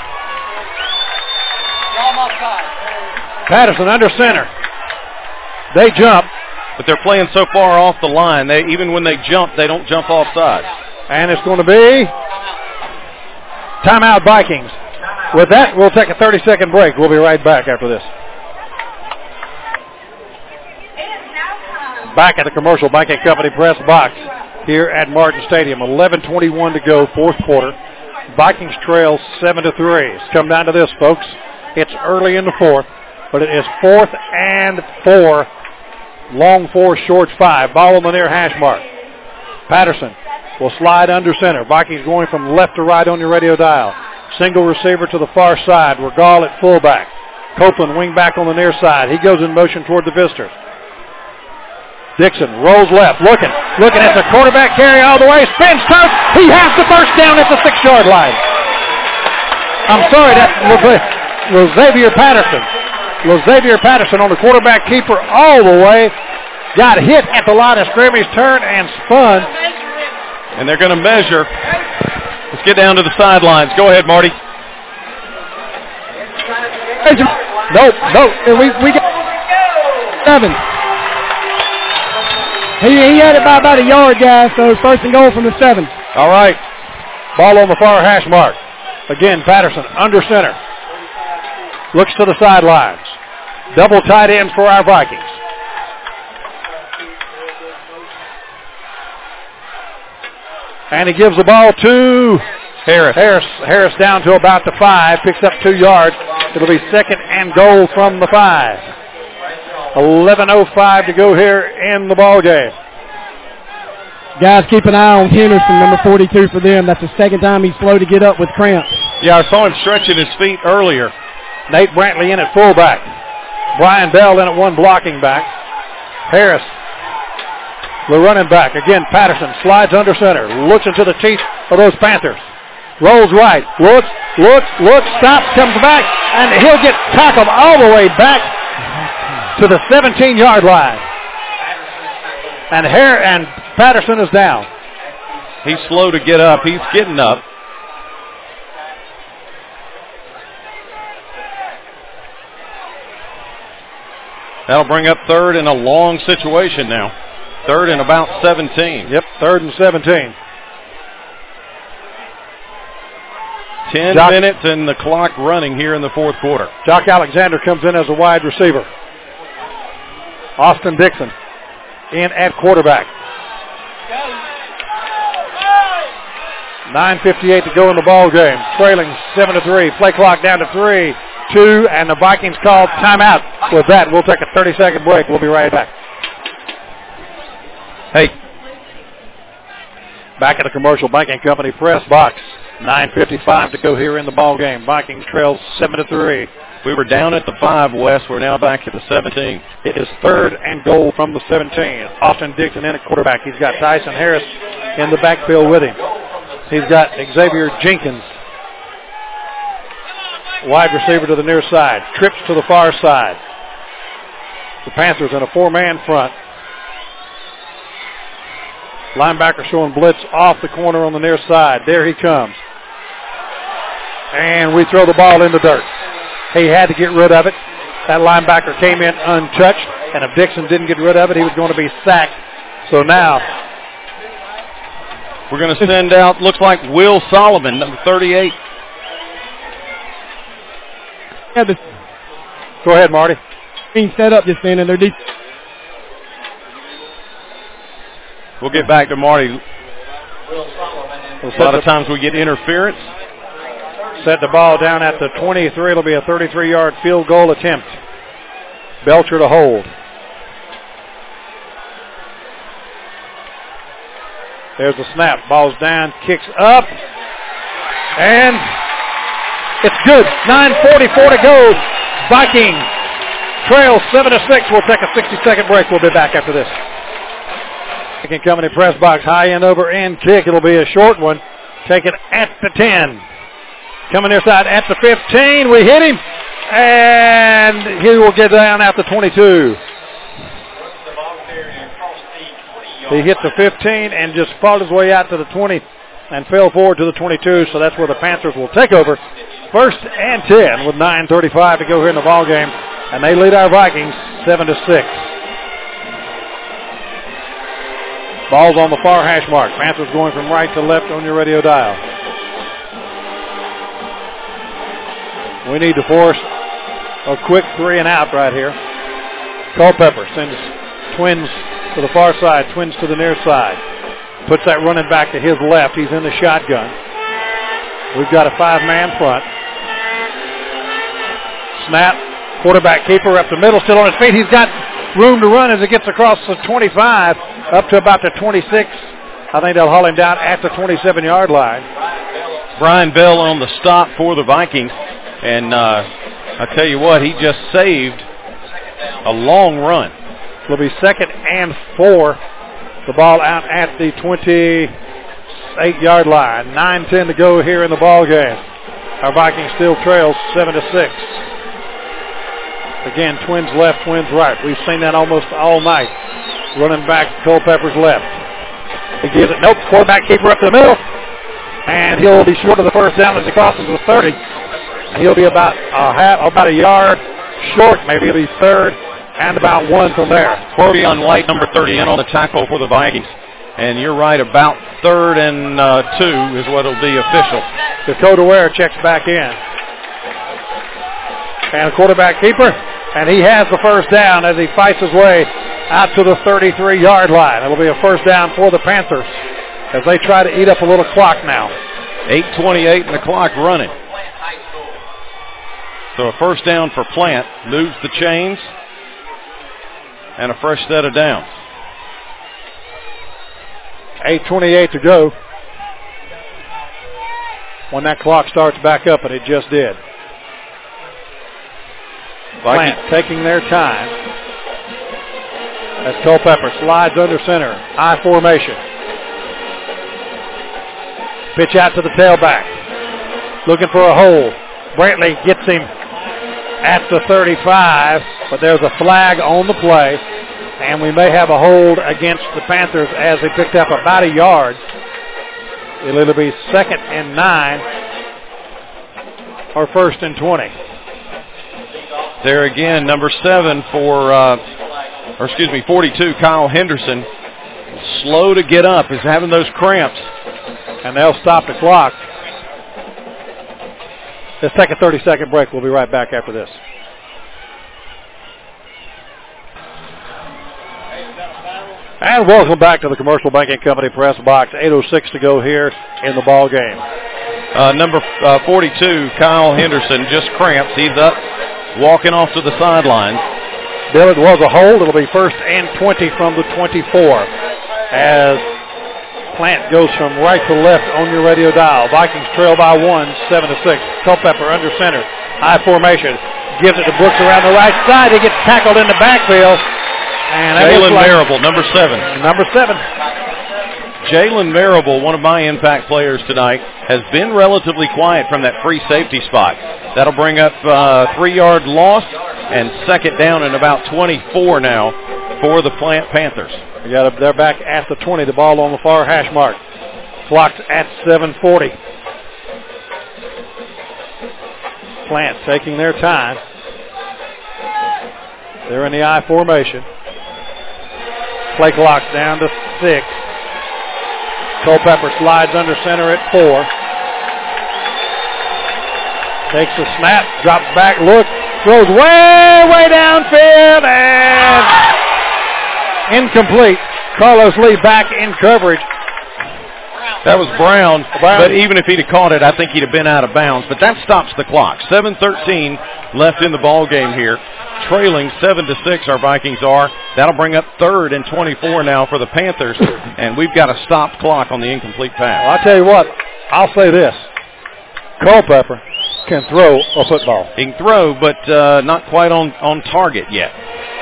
Patterson under center. They jump. But they're playing so far off the line, even when they jump, they don't jump offside. And it's going to be timeout Vikings. With that, we'll take a 30-second break. We'll be right back after this. Back at the Commercial Banking Company press box here at Martin Stadium. 11:21 to go, fourth quarter. Vikings trail 7-3. It's come down to this, folks. It's early in the fourth, but it is 4th and 4. Long 4, short 5. Ball on the near hash mark. Patterson will slide under center. Vikings going from left to right on your radio dial. Single receiver to the far side. Regal at fullback. Copeland wing back on the near side. He goes in motion toward the visitors. Dixon rolls left, looking at the quarterback carry all the way. Spins, turns. He has the first down at the 6-yard line. I'm sorry, that was Xavier Patterson. Xavier Patterson on the quarterback keeper all the way. Got hit at the line of scrimmage, turned and spun. And they're going to measure. Let's get down to the sidelines. Go ahead, Marty. Nope. We got 7. He had it by about a yard, guys, so first and goal from the 7. All right. Ball on the far hash mark. Again, Patterson under center. Looks to the sidelines. Double tight ends for our Vikings. And he gives the ball to Harris. Harris down to about the 5. Picks up 2 yards. It'll be 2nd and goal from the 5. 11:05 to go here in the ball game. Guys, keep an eye on Henderson, number 42 for them. That's the second time he's slow to get up with cramps. Yeah, I saw him stretching his feet earlier. Nate Brantley in at fullback. Brian Bell in at one blocking back. Harris, the running back. Again, Patterson slides under center. Looks into the teeth of those Panthers. Rolls right. Looks, stops, comes back, and he'll get tackled all the way back to the 17-yard line. And Patterson is down. He's slow to get up. He's getting up. That'll bring up 3rd in a long situation now. 3rd and about 17. Yep, 3rd and 17. 10 minutes and the clock running here in the fourth quarter. Jock Alexander comes in as a wide receiver. Austin Dixon in at quarterback. 9:58 to go in the ball game. Trailing 7-3. Play clock down to 3, 2, and the Vikings called timeout. With that, we'll take a 30-second break. We'll be right back. Hey. Back at the Commercial Banking Company press box. 9:55 to go here in the ball game. Vikings trail 7-3. We were down at the 5, Wes. We're now back at the 17. It is 3rd and goal from the 17. Austin Dixon in at quarterback. He's got Tyson Harris in the backfield with him. He's got Xavier Jenkins, wide receiver to the near side. Trips to the far side. The Panthers in a 4-man front. Linebacker showing blitz off the corner on the near side. There he comes. And we throw the ball in the dirt. He had to get rid of it. That linebacker came in untouched, and if Dixon didn't get rid of it, he was going to be sacked. So now we're going to send out, looks like Will Solomon, number 38. Yeah, the Go ahead, Marty. being set up just then, and they're deep. We'll get back to Marty. A lot of times we get interference. Set the ball down at the 23. It'll be a 33-yard field goal attempt. Belcher to hold. There's the snap. Ball's down, kicks up, and it's good. 9:44 to go. Vikings trail 7-6. We'll take a 60-second break. We'll be back after this. Coming in press box, high end over end kick. It'll be a short one. Take it at the 10. Coming near side at the 15. We hit him. And he will get down at the 22. He hit the 15 and just fought his way out to the 20 and fell forward to the 22. So that's where the Panthers will take over. 1st and 10 with 9:35 to go here in the ball game. And they lead our Vikings 7-6. Ball's on the far hash mark. Panthers going from right to left on your radio dial. We need to force a quick 3 and out right here. Culpepper sends twins to the far side, twins to the near side. Puts that running back to his left. He's in the shotgun. We've got a 5-man front. Snap. Quarterback keeper up the middle, still on his feet. He's got room to run as he gets across the 25 up to about the 26. I think they'll haul him down at the 27-yard line. Brian Bell on the stop for the Vikings. And I tell you what, he just saved a long run. It'll be 2nd and 4. The ball out at the 28-yard line. 9:10 to go here in the ball game. Our Vikings still trails 7-6. Again, twins left, twins right. We've seen that almost all night. Running back Culpepper's left. He gives it. Nope. Quarterback keeper up the middle. And he'll be short of the first down as he crosses the 30. He'll be about a yard short. Maybe he'll be 3rd and about 1 from there. Corbion White, number 30, in on the tackle for the Vikings. And you're right, about 3rd and 2 is what will be official. Dakota Ware checks back in. And a quarterback keeper. And he has the first down as he fights his way out to the 33-yard line. It'll be a first down for the Panthers as they try to eat up a little clock now. 8:28 and the clock running. So a first down for Plant. Moves the chains. And a fresh set of downs. 8:28 to go. When that clock starts back up, and it just did. Plant taking their time. As Culpepper slides under center. I formation. Pitch out to the tailback. Looking for a hole. Brantley gets him at the 35, but there's a flag on the play, and we may have a hold against the Panthers as they picked up about a yard. It'll be 2nd and 9 or 1st and 20. There again, number 7 42, Kyle Henderson. Slow to get up, is having those cramps. And they'll stop the clock. Let's take a 30-second break. We'll be right back after this. And welcome back to the Commercial Banking Company press box. 8:06 to go here in the ball game. Number 42, Kyle Henderson, just cramps. He's up, walking off to the sideline. Bill, it was a hold. It'll be 1st and 20 from the 24 as Plant goes from right to left on your radio dial. Vikings trail by 1, 7-6. Culpepper under center. High formation. Gives it to Brooks around the right side. He gets tackled in the backfield. And Jalen Marable, number 7. Number 7. Jalen Marable, one of my impact players tonight, has been relatively quiet from that free safety spot. That'll bring up 3-yard loss and 2nd down and about 24 now for the Plant Panthers. They're back at the 20. The ball on the far hash mark. Clock's at 7:40. Plant taking their time. They're in the I formation. Play clock's down to 6. Culpepper slides under center at 4. Takes the snap, drops back, looks, throws way downfield, and incomplete. Carlos Lee back in coverage. That was Brown, but even if he'd have caught it, I think he'd have been out of bounds. But that stops the clock. 7:13 left in the ball game here. Trailing 7-6, our Vikings are. That'll bring up 3rd and 24 now for the Panthers, and we've got a stopped clock on the incomplete pass. Well, I'll tell you what, I'll say this. Culpepper can throw a football. He can throw, but not quite on target yet.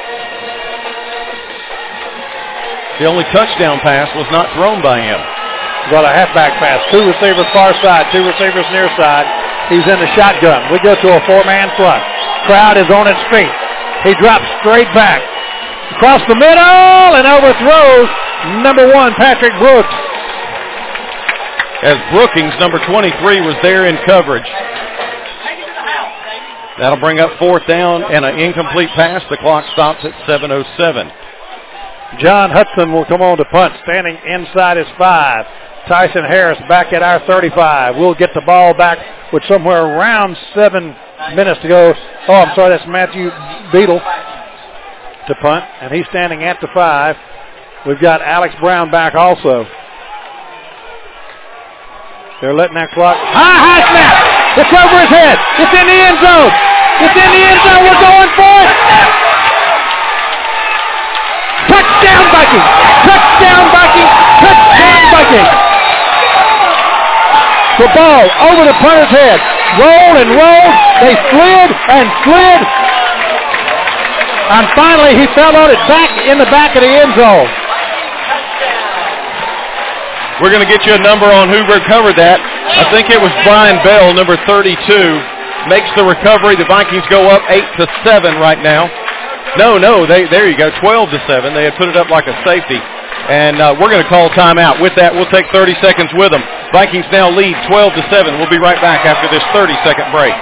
The only touchdown pass was not thrown by him. Got a halfback pass. 2 receivers far side, 2 receivers near side. He's in the shotgun. We go to a 4-man front. Crowd is on its feet. He drops straight back. Across the middle and overthrows number 1, Patrick Brooks. As Brookings, number 23, was there in coverage. That'll bring up 4th down and an incomplete pass. The clock stops at 7:07. John Hudson will come on to punt, standing inside his 5. Tyson Harris back at our 35. We'll get the ball back with somewhere around 7 minutes to go. Oh, I'm sorry, that's Matthew Beadle to punt, and he's standing at the 5. We've got Alex Brown back also. They're letting that clock. High snap. It's over his head. It's in the end zone. It's in the end zone. We're going for it. Touchdown Vikings. Touchdown Vikings. Touchdown Vikings. The ball over the punter's head. Rolled and rolled. They slid and slid. And finally he fell on it back in the back of the end zone. We're going to get you a number on who recovered that. I think it was Brian Bell, number 32, makes the recovery. The Vikings go up 8-7 right now. No, there you go, 12-7. They had put it up like a safety. And we're going to call timeout. With that, we'll take 30 seconds with them. Vikings now lead 12-7. We'll be right back after this 30-second break.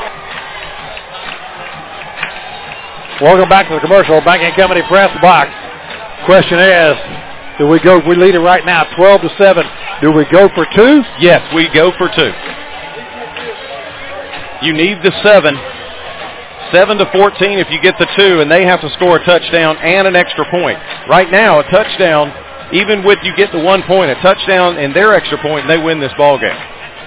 Welcome back to the commercial Banking Company Press Box. Question is, do we go? We lead it right now, 12-7. Do we go for 2? Yes, we go for 2. You need the 7. 7-14 if you get the 2, and they have to score a touchdown and an extra point. Right now, a touchdown, even with you get the 1 point, a touchdown and their extra point, and they win this ball game.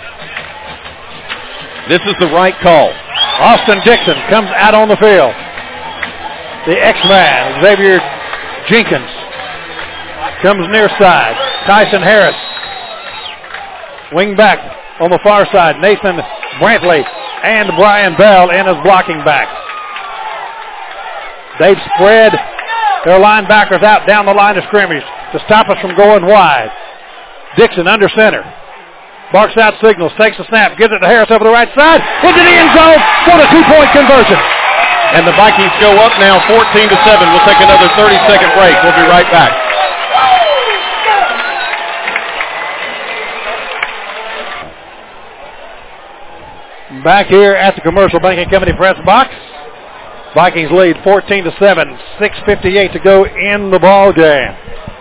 This is the right call. Austin Dixon comes out on the field. The X-Man, Xavier Jenkins, comes near side. Tyson Harris. Wing back on the far side. Nathan Brantley and Brian Bell in as blocking backs. They've spread their linebackers out down the line of scrimmage to stop us from going wide. Dixon under center. Barks out signals, takes a snap, gives it to Harris over the right side, into the end zone for the 2-point conversion. And the Vikings go up now 14-7. We'll take another 30-second break. We'll be right back. Back here at the Commercial Banking Company press box. Vikings lead 14-7. 6:58 to go in the ball game.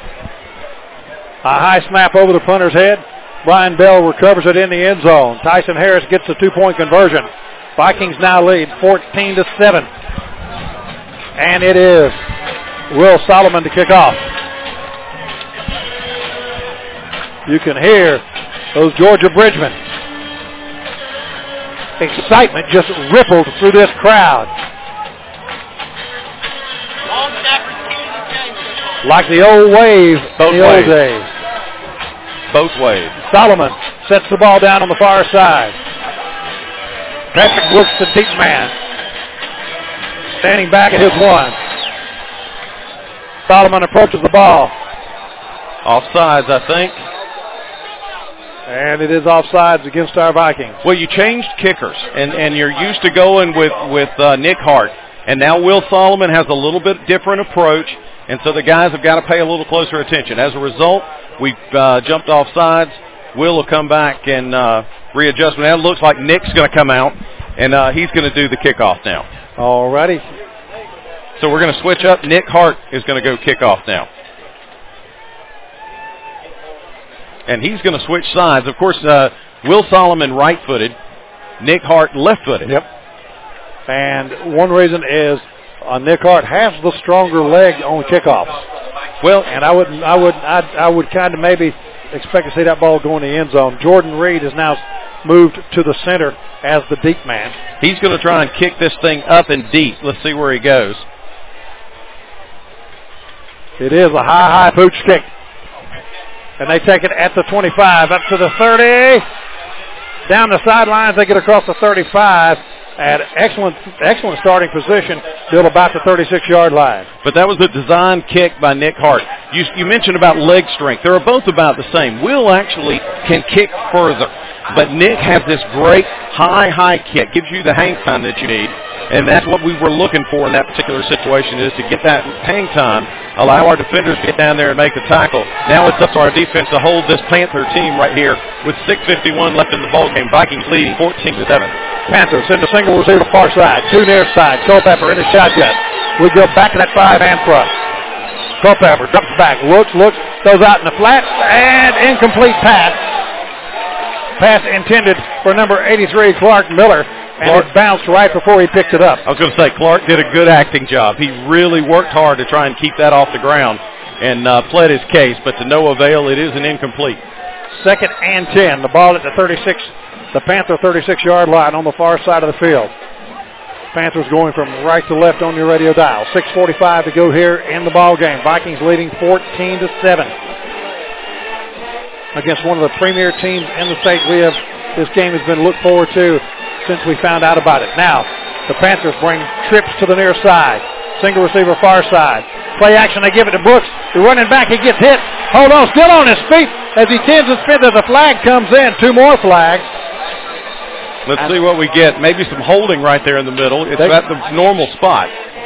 A high snap over the punter's head. Brian Bell recovers it in the end zone. Tyson Harris gets the 2-point conversion. Vikings now lead 14-7. And it is Will Solomon to kick off. You can hear those Georgia Bridgemen. Excitement just rippled through this crowd. Like the old wave in the old days. Both ways. Solomon sets the ball down on the far side. Patrick Brooks, the deep man, standing back at his 1. Solomon approaches the ball. Offsides, I think. And it is offsides against our Vikings. Well, you changed kickers, and you're used to going with Nick Hart. And now Will Solomon has a little bit different approach, and so the guys have got to pay a little closer attention. As a result, we've jumped off sides. Will come back and readjust. Now it looks like Nick's going to come out, and he's going to do the kickoff now. All righty. So we're going to switch up. Nick Hart is going to go kickoff now. And he's going to switch sides. Of course, Will Solomon right-footed, Nick Hart left-footed. Yep. And one reason is Nick Hart has the stronger leg on kickoffs. Well, and I would kind of maybe expect to see that ball go in the end zone. Jordan Reed has now moved to the center as the deep man. He's going to try and kick this thing up and deep. Let's see where he goes. It is a high pooch kick. And they take it at the 25, up to the 30. Down the sidelines, they get across the 35. at excellent starting position till about the 36-yard line. But that was a design kick by Nick Hart. You mentioned about leg strength. They're both about the same. Will actually can kick further, but Nick has this great high kick. Gives you the hang time that you need, and that's what we were looking for in that particular situation, is to get that hang time, allow our defenders to get down there and make the tackle. Now it's up to our defense to hold this Panther team right here with 6:51 left in the ballgame. Vikings leading 14-7. Panthers send a single receiver far side, two near side. Culpepper in the shotgun. We go back to that 5-man front. Culpepper drops back, looks, goes out in the flat, and incomplete pass. Pass intended for number 83, Clark Miller, and it bounced right before he picked it up. I was going to say, Clark did a good acting job. He really worked hard to try and keep that off the ground and pled his case, but to no avail. It is an incomplete. 2nd and 10. The ball at the 36, the Panther 36-yard line on the far side of the field. Panthers going from right to left on your radio dial. 6:45 to go here in the ball game. Vikings leading 14-7 against one of the premier teams in the state. This game has been looked forward to since we found out about it. Now, the Panthers bring trips to the near side. Single receiver far side. Play action, they give it to Brooks. The running back, he gets hit. Hold on, still on his feet as he tends to spin as the flag comes in. 2 more flags. Let's see what we get. Maybe some holding right there in the middle. It's at the normal spot.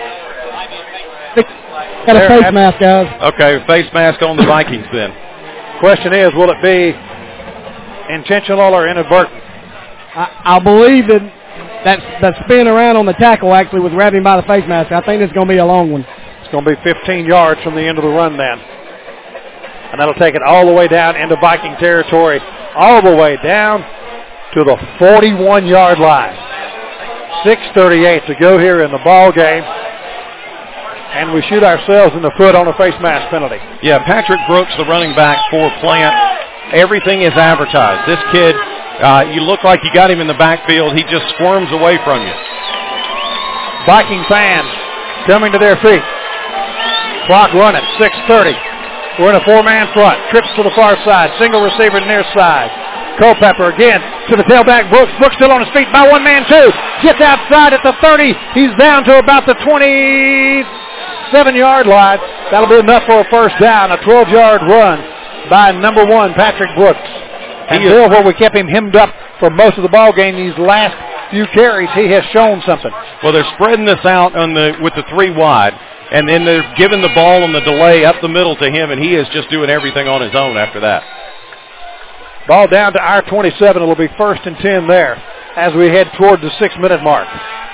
Got a face mask, guys. Okay, face mask on the Vikings then. Question is, will it be intentional or inadvertent? I believe that spin around on the tackle actually was grabbing by the face mask. I think it's going to be a long one. It's going to be 15 yards from the end of the run then. And that'll take it all the way down into Viking territory, all the way down to the 41-yard line. 6:38 to go here in the ball game. And we shoot ourselves in the foot on a face mask penalty. Yeah, Patrick Brooks, the running back for Plant. Everything is advertised. This kid, you look like you got him in the backfield. He just squirms away from you. Viking fans coming to their feet. Clock running, 6:30. We're in a 4-man front. Trips to the far side. Single receiver near side. Culpepper again to the tailback. Brooks still on his feet by 1 man too. Gets outside at the 30. He's down to about the 27-yard line. That'll be enough for a first down. A 12-yard run by number 1, Patrick Brooks. And Bill, where we kept him hemmed up for most of the ball game, these last few carries, he has shown something. Well, they're spreading this out with the 3 wide, and then they're giving the ball on the delay up the middle to him, and he is just doing everything on his own after that. Ball down to our 27. It'll be 1st and 10 there as we head toward the 6-minute mark.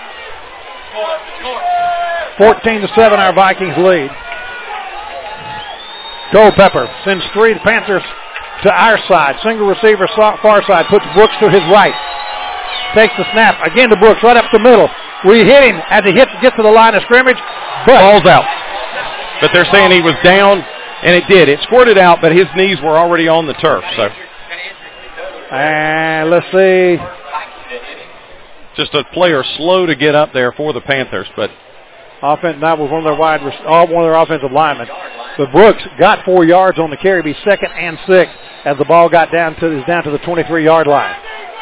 14-7, our Vikings lead. Culpepper sends 3 Panthers to our side. Single receiver far side, puts Brooks to his right. Takes the snap again to Brooks right up the middle. We hit him as he gets to the line of scrimmage. But ball's out. But they're saying he was down, and it did. It squirted out, but his knees were already on the turf. So, and let's see. Just a player slow to get up there for the Panthers, but that was one of their offensive linemen. But Brooks got 4 yards on the carry, be 2nd and 6 as the ball got down to the 23-yard line.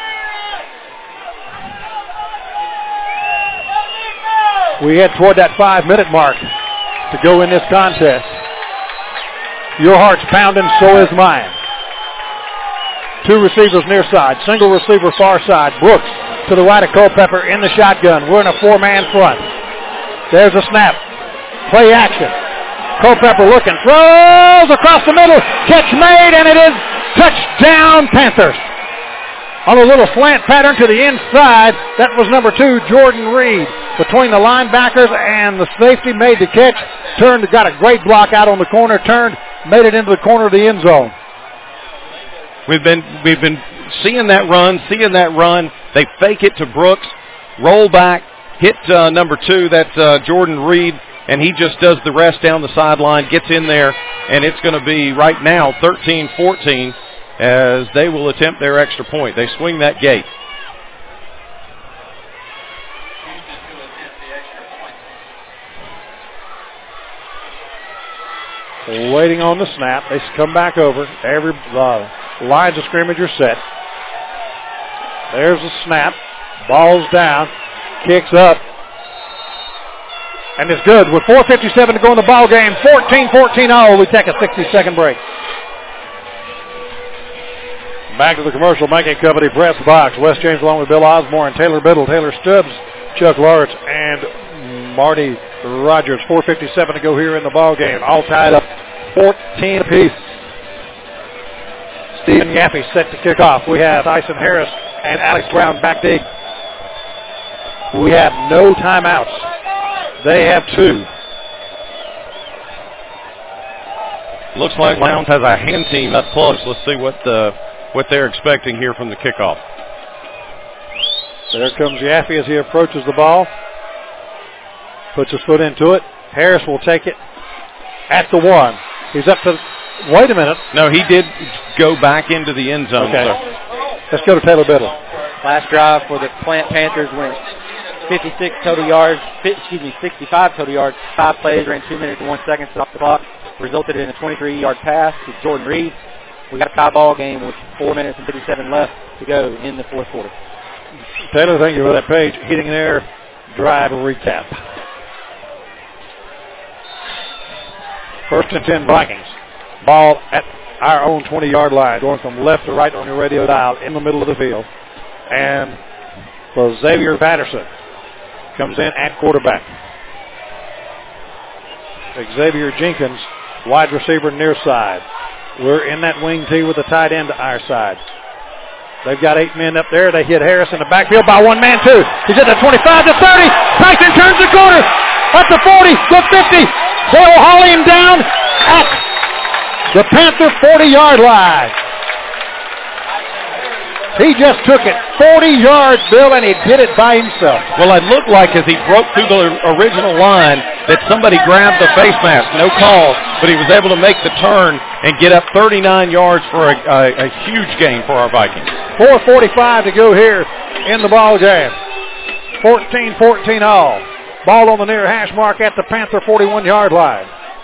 We head toward that 5-minute mark to go in this contest. Your heart's pounding, so is mine. 2 receivers near side, single receiver far side. Brooks to the right of Culpepper in the shotgun. We're in a 4-man front. There's a snap. Play action. Culpepper looking, throws across the middle. Catch made, and it is touchdown Panthers. On a little slant pattern to the inside, that was number 2, Jordan Reed. Between the linebackers and the safety, made the catch. Turned, got a great block out on the corner. Turned, made it into the corner of the end zone. We've been seeing that run. They fake it to Brooks, roll back, hit number 2, that's Jordan Reed, and he just does the rest down the sideline, gets in there, and it's going to be right now 13-14 as they will attempt their extra point. They swing that gate. Waiting on the snap. They come back over. Every lines of scrimmage are set. There's the snap. Ball's down. Kicks up. And it's good with 4:57 to go in the ball game. 14-14 all. We take a 60-second break. Back to the Commercial Banking Company press box. Wes James along with Bill Osborne, Taylor Biddle, Taylor Stubbs, Chuck Lawrence, and Marty Rogers. 4:57 to go here in the ball game. All tied up 14 apiece. Stephen Yaffe set to kick off. We have Tyson Harris and Alex Brown back deep. We have no timeouts. They have 2. Looks like Lowndes has a hand team up close. Let's see what they're expecting here from the kickoff. There comes Yaffe as he approaches the ball. Puts his foot into it. Harris will take it at the 1. He's up to, wait a minute. No, he did go back into the end zone. Okay. So. Let's go to Taylor Biddle. Last drive for the Plant Panthers went 65 total yards, 5 plays, ran 2 minutes and 1 second off the clock, resulted in a 23-yard pass to Jordan Reeves. We got a tie ball game with 4 minutes and 57 left to go in the fourth quarter. Taylor, thank you for that page. Hitting there, drive recap. 1st and 10 Vikings. Ball at our own 20-yard line, going from left to right on your radio dial in the middle of the field. And for Xavier Patterson comes in at quarterback. Xavier Jenkins, wide receiver near side. We're in that wing tee with the tight end to our side. They've got 8 men up there. They hit Harris in the backfield by 1 man, too. He's at the 25 to 30. Tyson turns the corner. Up to 40, to 50. They'll haul him down at the Panther 40-yard line. He just took it 40 yards, Bill, and he did it by himself. Well, it looked like as he broke through the original line that somebody grabbed the face mask. No call, but he was able to make the turn and get up 39 yards for a huge gain for our Vikings. 4:45 to go here in the ball game. 14-14 all. Ball on the near hash mark at the Panther 41-yard line.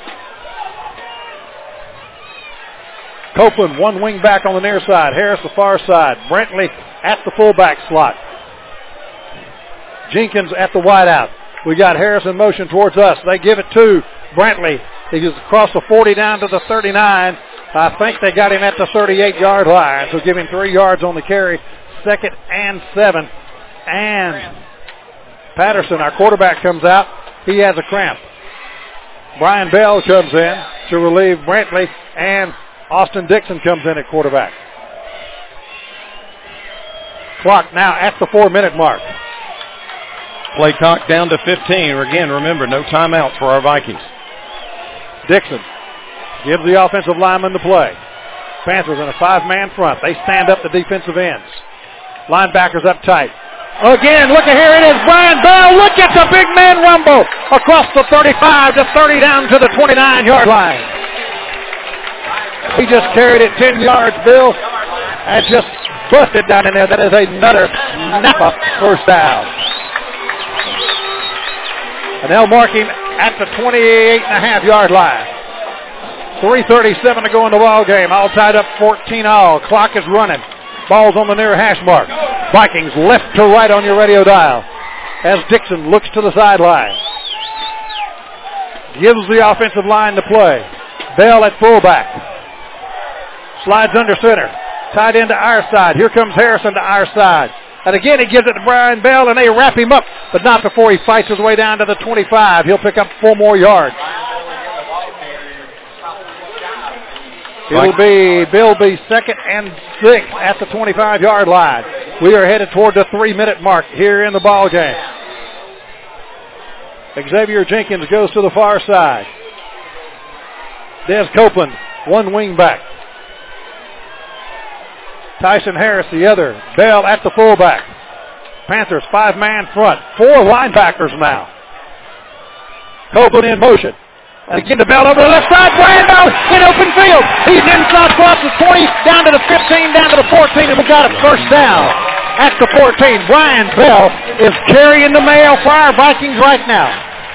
Copeland, one wing back on the near side. Harris, the far side. Brentley at the fullback slot. Jenkins at the wideout. We got Harris in motion towards us. They give it to Brentley. He goes across the 40 down to the 39. I think they got him at the 38-yard line, so give him 3 yards on the carry. 2nd and 7. And Patterson, our quarterback, comes out. He has a cramp. Brian Bell comes in to relieve Brentley, and Austin Dixon comes in at quarterback. Clock now at the 4-minute mark. Play clock down to 15. Again, remember, no timeouts for our Vikings. Dixon gives the offensive lineman the play. Panthers in a 5-man front. They stand up the defensive ends. Linebackers up tight. Again, look at here, it is Brian Bell. Look at the big man rumble across the 35 to 30 down to the 29-yard line. He just carried it 10 yards, Bill, and just busted down in there. That is another Napa first down. And they'll mark him at the 28.5-yard line. 3:37 to go in the ball game. All tied up 14 all. Clock is running. Ball's on the near hash mark. Vikings left to right on your radio dial as Dixon looks to the sideline. Gives the offensive line the play. Bell at fullback. Slides under center. Tied into our side. Here comes Harrison to our side. And again, he gives it to Brian Bell, and they wrap him up, but not before he fights his way down to the 25. He'll pick up 4 more yards. It'll be Bill B 2nd and 6 at the 25-yard line. We are headed toward the 3-minute mark here in the ball game. Xavier Jenkins goes to the far side. Des Copeland, one wing back. Tyson Harris, the other. Bell at the fullback. Panthers 5-man front. 4 linebackers now. Copeland in motion. And again to Bell over the left side. Brian Bell in open field. He's inside across the 20, down to the 15, down to the 14, and we got a first down at the 14. Brian Bell is carrying the mail for our Vikings right now.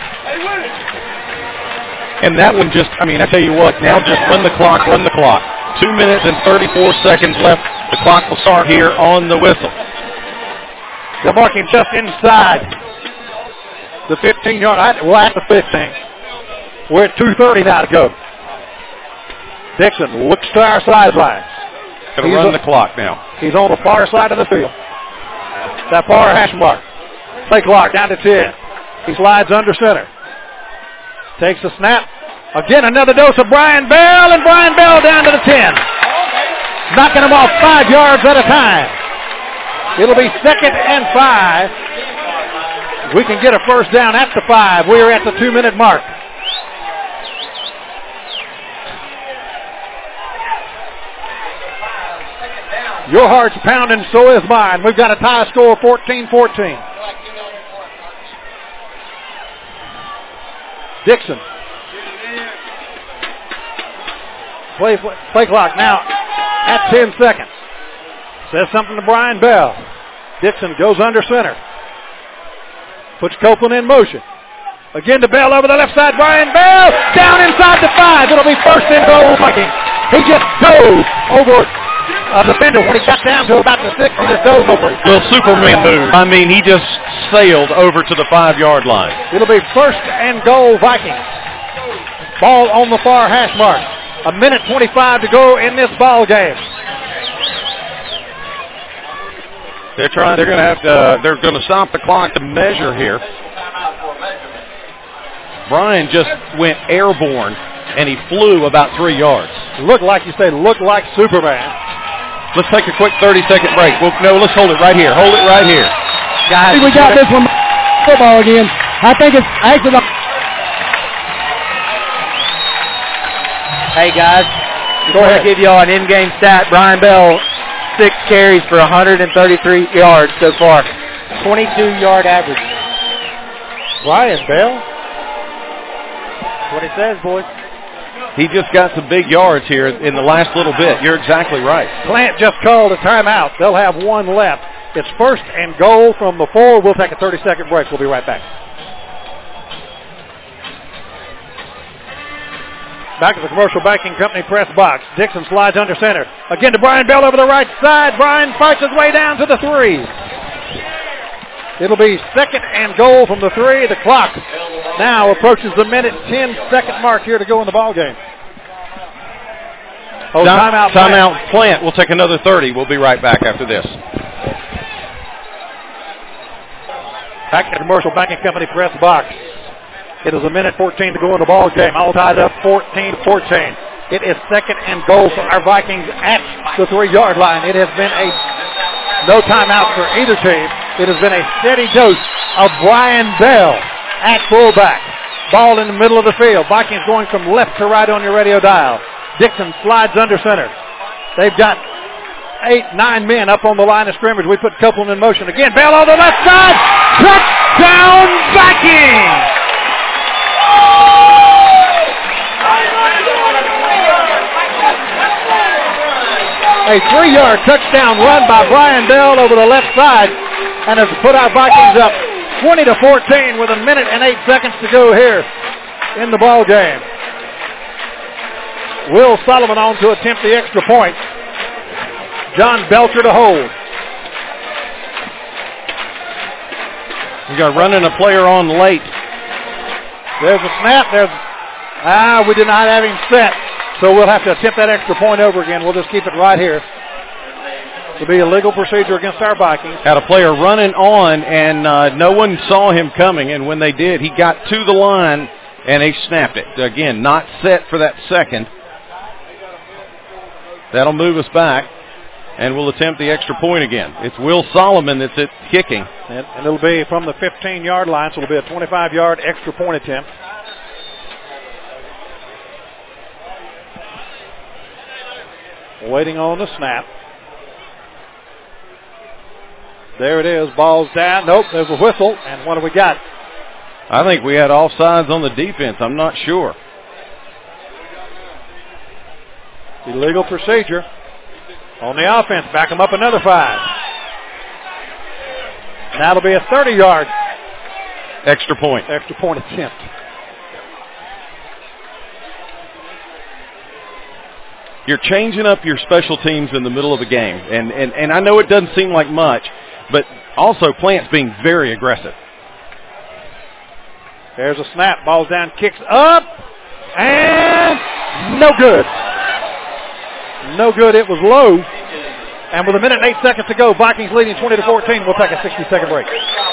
And that one just, I tell you what, now just run the clock. 2 minutes and 34 seconds left. The clock will start here on the whistle. They're marking just inside the 15-yard. Well, at the 15. We're at 2:30 now to go. Dixon looks to our sideline. Going to run the clock now. He's on the far side of the field. That far hash mark. Play clock down to 10. He slides under center. Takes a snap. Again, another dose of Brian Bell, and Brian Bell down to the 10. Knocking him off 5 yards at a time. It'll be 2nd and 5. We can get a first down at the 5. We are at the 2-minute mark. Your heart's pounding, so is mine. We've got a tie score, 14-14. Dixon. Play clock now at 10 seconds. Says something to Brian Bell. Dixon goes under center. Puts Copeland in motion. Again to Bell over the left side. Brian Bell down inside the 5. It'll be first and goal. He just dove over a defender when he got down to about the 6. He just dove over. Little Superman move. I mean, he just sailed over to the 5-yard line. It'll be first and goal Vikings. Ball on the far hash mark. 1:25 to go in this ball game. They're going to stop the clock to measure here. Brian just went airborne, and he flew about 3 yards. Looked like Superman. Let's take a quick 30-second break. Let's hold it right here. Hold it right here. Guys, we got this one football again. I think it's actually the... Hey, guys. Just want to give you all an in-game stat. Brian Bell, 6 carries for 133 yards so far. 22-yard average. Brian Bell? That's what it says, boys. He just got some big yards here in the last little bit. You're exactly right. Plant just called a timeout. They'll have 1 left. It's first and goal from the 4. We'll take a 30-second break. We'll be right back. Back to the Commercial Banking Company press box. Dixon slides under center. Again to Brian Bell over the right side. Brian fights his way down to the 3. It'll be 2nd and goal from the 3. The clock now approaches the 10-second mark here to go in the ball game. Timeout. Plant. We'll take another 30. We'll be right back after this. Back to the Commercial Banking Company press box. It is 1:14 to go in the ball game. All tied up 14-14. It is 2nd and goal for our Vikings at the 3-yard line. It has been no timeout for either team. It has been a steady dose of Brian Bell at fullback. Ball in the middle of the field. Vikings going from left to right on your radio dial. Dixon slides under center. They've got 8-9 men up on the line of scrimmage. We put Copeland in motion. Again, Bell on the left side. Touchdown Vikings! A 3-yard touchdown run by Brian Bell over the left side and has put our Vikings up 20-14 with 1:08 to go here in the ball game. Will Solomon on to attempt the extra point. John Belcher to hold. We got running a player on late. There's a snap. We did not have him set. So we'll have to attempt that extra point over again. We'll just keep it right here. It'll be a legal procedure against our Vikings. Had a player running on, and no one saw him coming. And when they did, he got to the line, and he snapped it. Again, not set for that second. That'll move us back, and we'll attempt the extra point again. It's Will Solomon that's at kicking. And it'll be from the 15-yard line, so it'll be a 25-yard extra point attempt. Waiting on the snap. There it is. Ball's down. Nope, there's a whistle. And what do we got? I think we had offsides on the defense. I'm not sure. Illegal procedure on the offense. Back them up another 5. Now it'll be a 30-yard extra point attempt. You're changing up your special teams in the middle of the game. And I know it doesn't seem like much, but Also, Plant's being very aggressive. There's a snap. Ball's down, kicks up, and no good. No good. It was low. And with 1 minute and 8 seconds to go, Vikings leading 20-14. We'll take a 60-second break.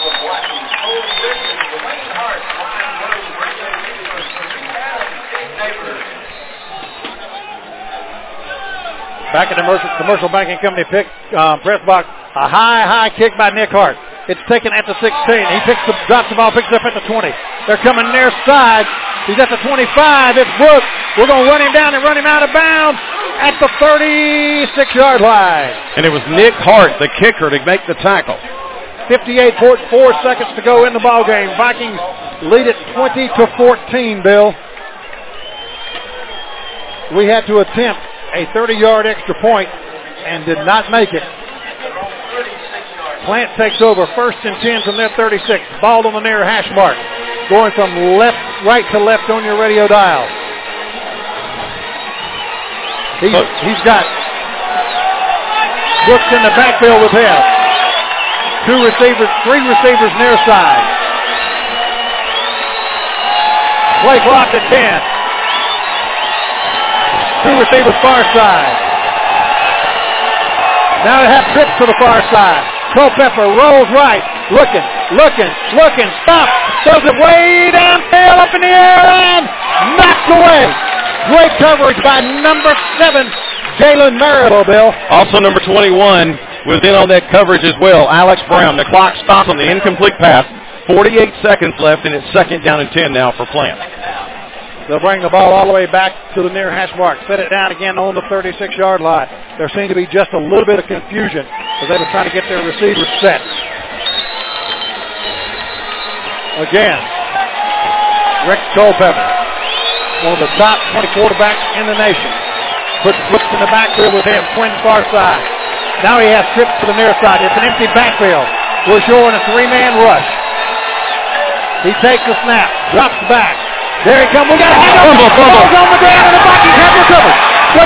Back at the Commercial Banking Company pick, press box. A high kick by Nick Hart. It's taken at the 16. He drops the ball, picks it up at the 20. They're coming near side. He's at the 25. It's Brooks. We're going to run him down and run him out of bounds at the 36-yard line. And it was Nick Hart, the kicker, to make the tackle. 58.4 seconds to go in the ball game. Vikings lead it 20-14, Bill. We had to attempt a 30-yard extra point and did not make it. Plant takes over 1st and 10 from their 36. Ball on the near hash mark. Going from right to left on your radio dial. He's got Brooks in the backfield with him. 3 receivers near side. Play clock at 10. 2 receivers far side. Now they have trips to the far side. Culpepper rolls right. Looking. Stop. Throws it way downfield up in the air and knocked away. Great coverage by number 7, Jalen Marable, Bill. Also number 21 was in on that coverage as well. Alex Brown. The clock stops on the incomplete pass. 48 seconds left, and it's 2nd down and 10 now for Plant. They'll bring the ball all the way back to the near hash mark. Set it down again on the 36-yard line. There seemed to be just a little bit of confusion as they were trying to get their receivers set. Again, Rick Culpepper, one of the top 20 quarterbacks in the nation. Puts Brooks in the backfield with him, Quinn far side. Now he has trips to the near side. It's an empty backfield. We're showing a 3-man rush. He takes the snap, drops back. There he comes. We got a fumble. Ball's on the ground, and the Vikings have recovered.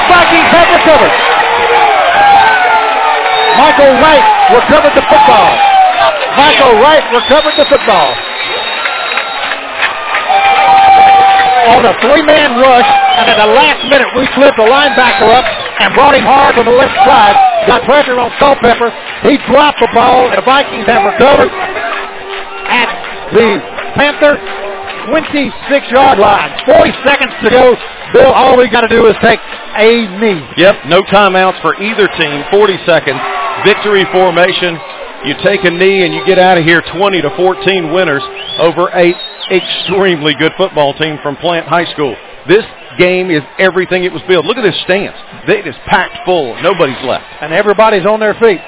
Michael Wright recovered the football. On a 3-man rush, and at the last minute, we flipped the linebacker up and brought him hard on the left side. Got pressure on Culpepper. He dropped the ball, and the Vikings have recovered at the Panther 26-yard line. 40 seconds to go. Bill, all we got to do is take a knee. Yep, no timeouts for either team. 40 seconds. Victory formation. You take a knee and you get out of here 20-14 winners over a extremely good football team from Plant High School. This game is everything it was built. Look at this stance. It is packed full. Nobody's left. And everybody's on their feet.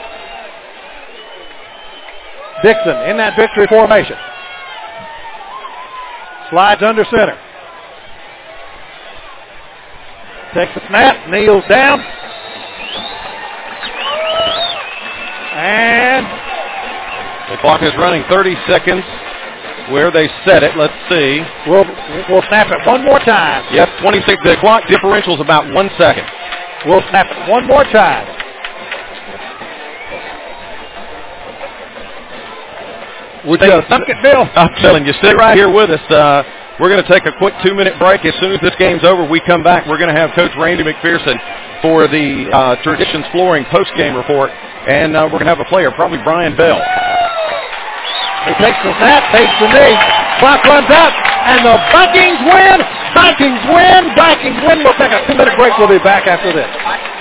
Dixon in that victory formation. Slides under center. Takes the snap, kneels down. And the clock is running 30 seconds where they set it. Let's see. We'll snap it one more time. Yep, 26. The clock differential is about 1 second. We'll snap it one more time. Bill. I'm telling you, stay right here with us. We're going to take a quick 2-minute break. As soon as this game's over, we come back. We're going to have Coach Randy McPherson for the Traditions Flooring post-game report. And we're going to have a player, probably Brian Bell. He takes the snap, takes the knee. Clock runs out, and the Vikings win. We'll take a 2-minute break. We'll be back after this.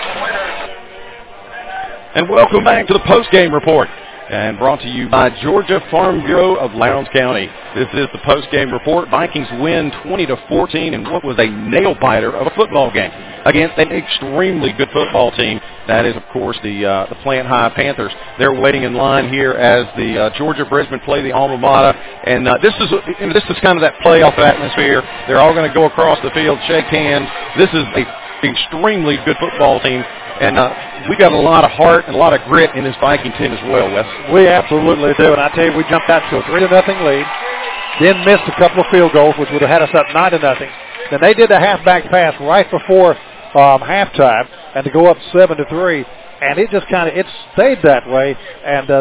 And welcome back to the post-game report. And brought to you by Georgia Farm Bureau of Lowndes County. This is the post-game report. Vikings win 20-14 in what was a nail-biter of a football game against an extremely good football team. That is, of course, the Plant High Panthers. They're waiting in line here as the Georgia Brisbane play the alma mater. And this is kind of that playoff atmosphere. They're all going to go across the field, shake hands. This is an extremely good football team. And we got a lot of heart and a lot of grit in this Viking team as well, Wes. We absolutely do. And I tell you, we jumped out to a 3-0 lead, then missed a couple of field goals, which would have had us up 9-0. Then they did a halfback pass right before halftime, and to go up 7-3. And it just it stayed that way. And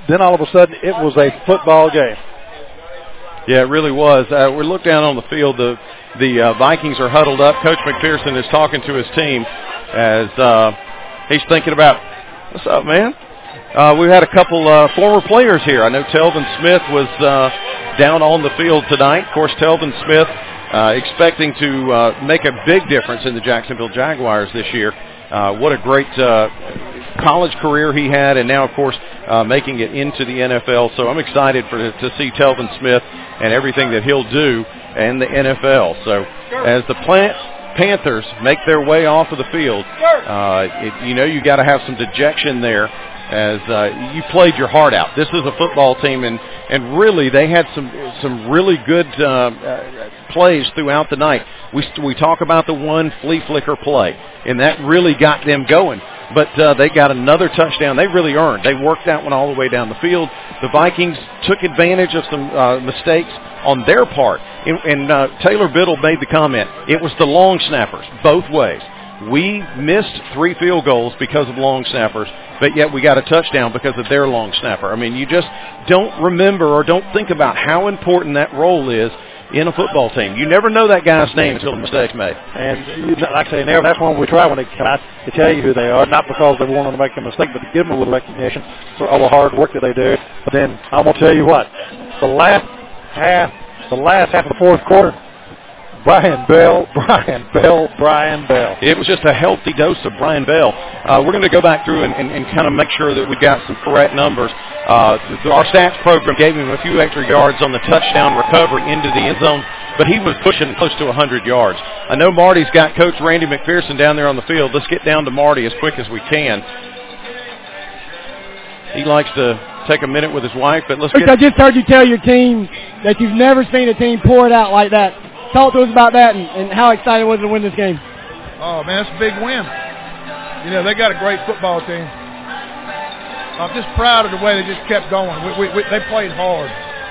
then all of a sudden it was a football game. Yeah, it really was. We look down on the field. The Vikings are huddled up. Coach McPherson is talking to his team as he's thinking about, what's up, man? We've had a couple former players here. I know Telvin Smith was down on the field tonight. Of course, Telvin Smith expecting to make a big difference in the Jacksonville Jaguars this year. What a great college career he had, and now, of course, making it into the NFL. So I'm excited to see Telvin Smith and everything that he'll do in the NFL. So as the Panthers make their way off of the field, you got to have some dejection there as you played your heart out. This is a football team, and really they had some really good plays throughout the night. We talk about the one flea flicker play, and that really got them going. But they got another touchdown they really earned. They worked that one all the way down the field. The Vikings took advantage of some mistakes on their part. And Taylor Biddle made the comment, it was the long snappers, both ways. We missed 3 field goals because of long snappers, but yet we got a touchdown because of their long snapper. I mean, you just don't remember or don't think about how important that role is in a football team. You never know that guy's name until the mistake's made. And like I say, that's when we try when they come out to tell you who they are, not because they want them to make a mistake, but to give them a little recognition for all the hard work that they do. But then I'm going to tell you what, the last half of the fourth quarter, Brian Bell. It was just a healthy dose of Brian Bell. We're going to go back through and kind of make sure that we got some correct numbers. Our stats program gave him a few extra yards on the touchdown recovery into the end zone, but he was pushing close to 100 yards. I know Marty's got Coach Randy McPherson down there on the field. Let's get down to Marty as quick as we can. He likes to take a minute with his wife, but let's get... I just heard you tell your team that you've never seen a team pour it out like that. Talk to us about that and how excited was it to win this game. Oh, man, it's a big win. They got a great football team. I'm just proud of the way they just kept going. They played hard.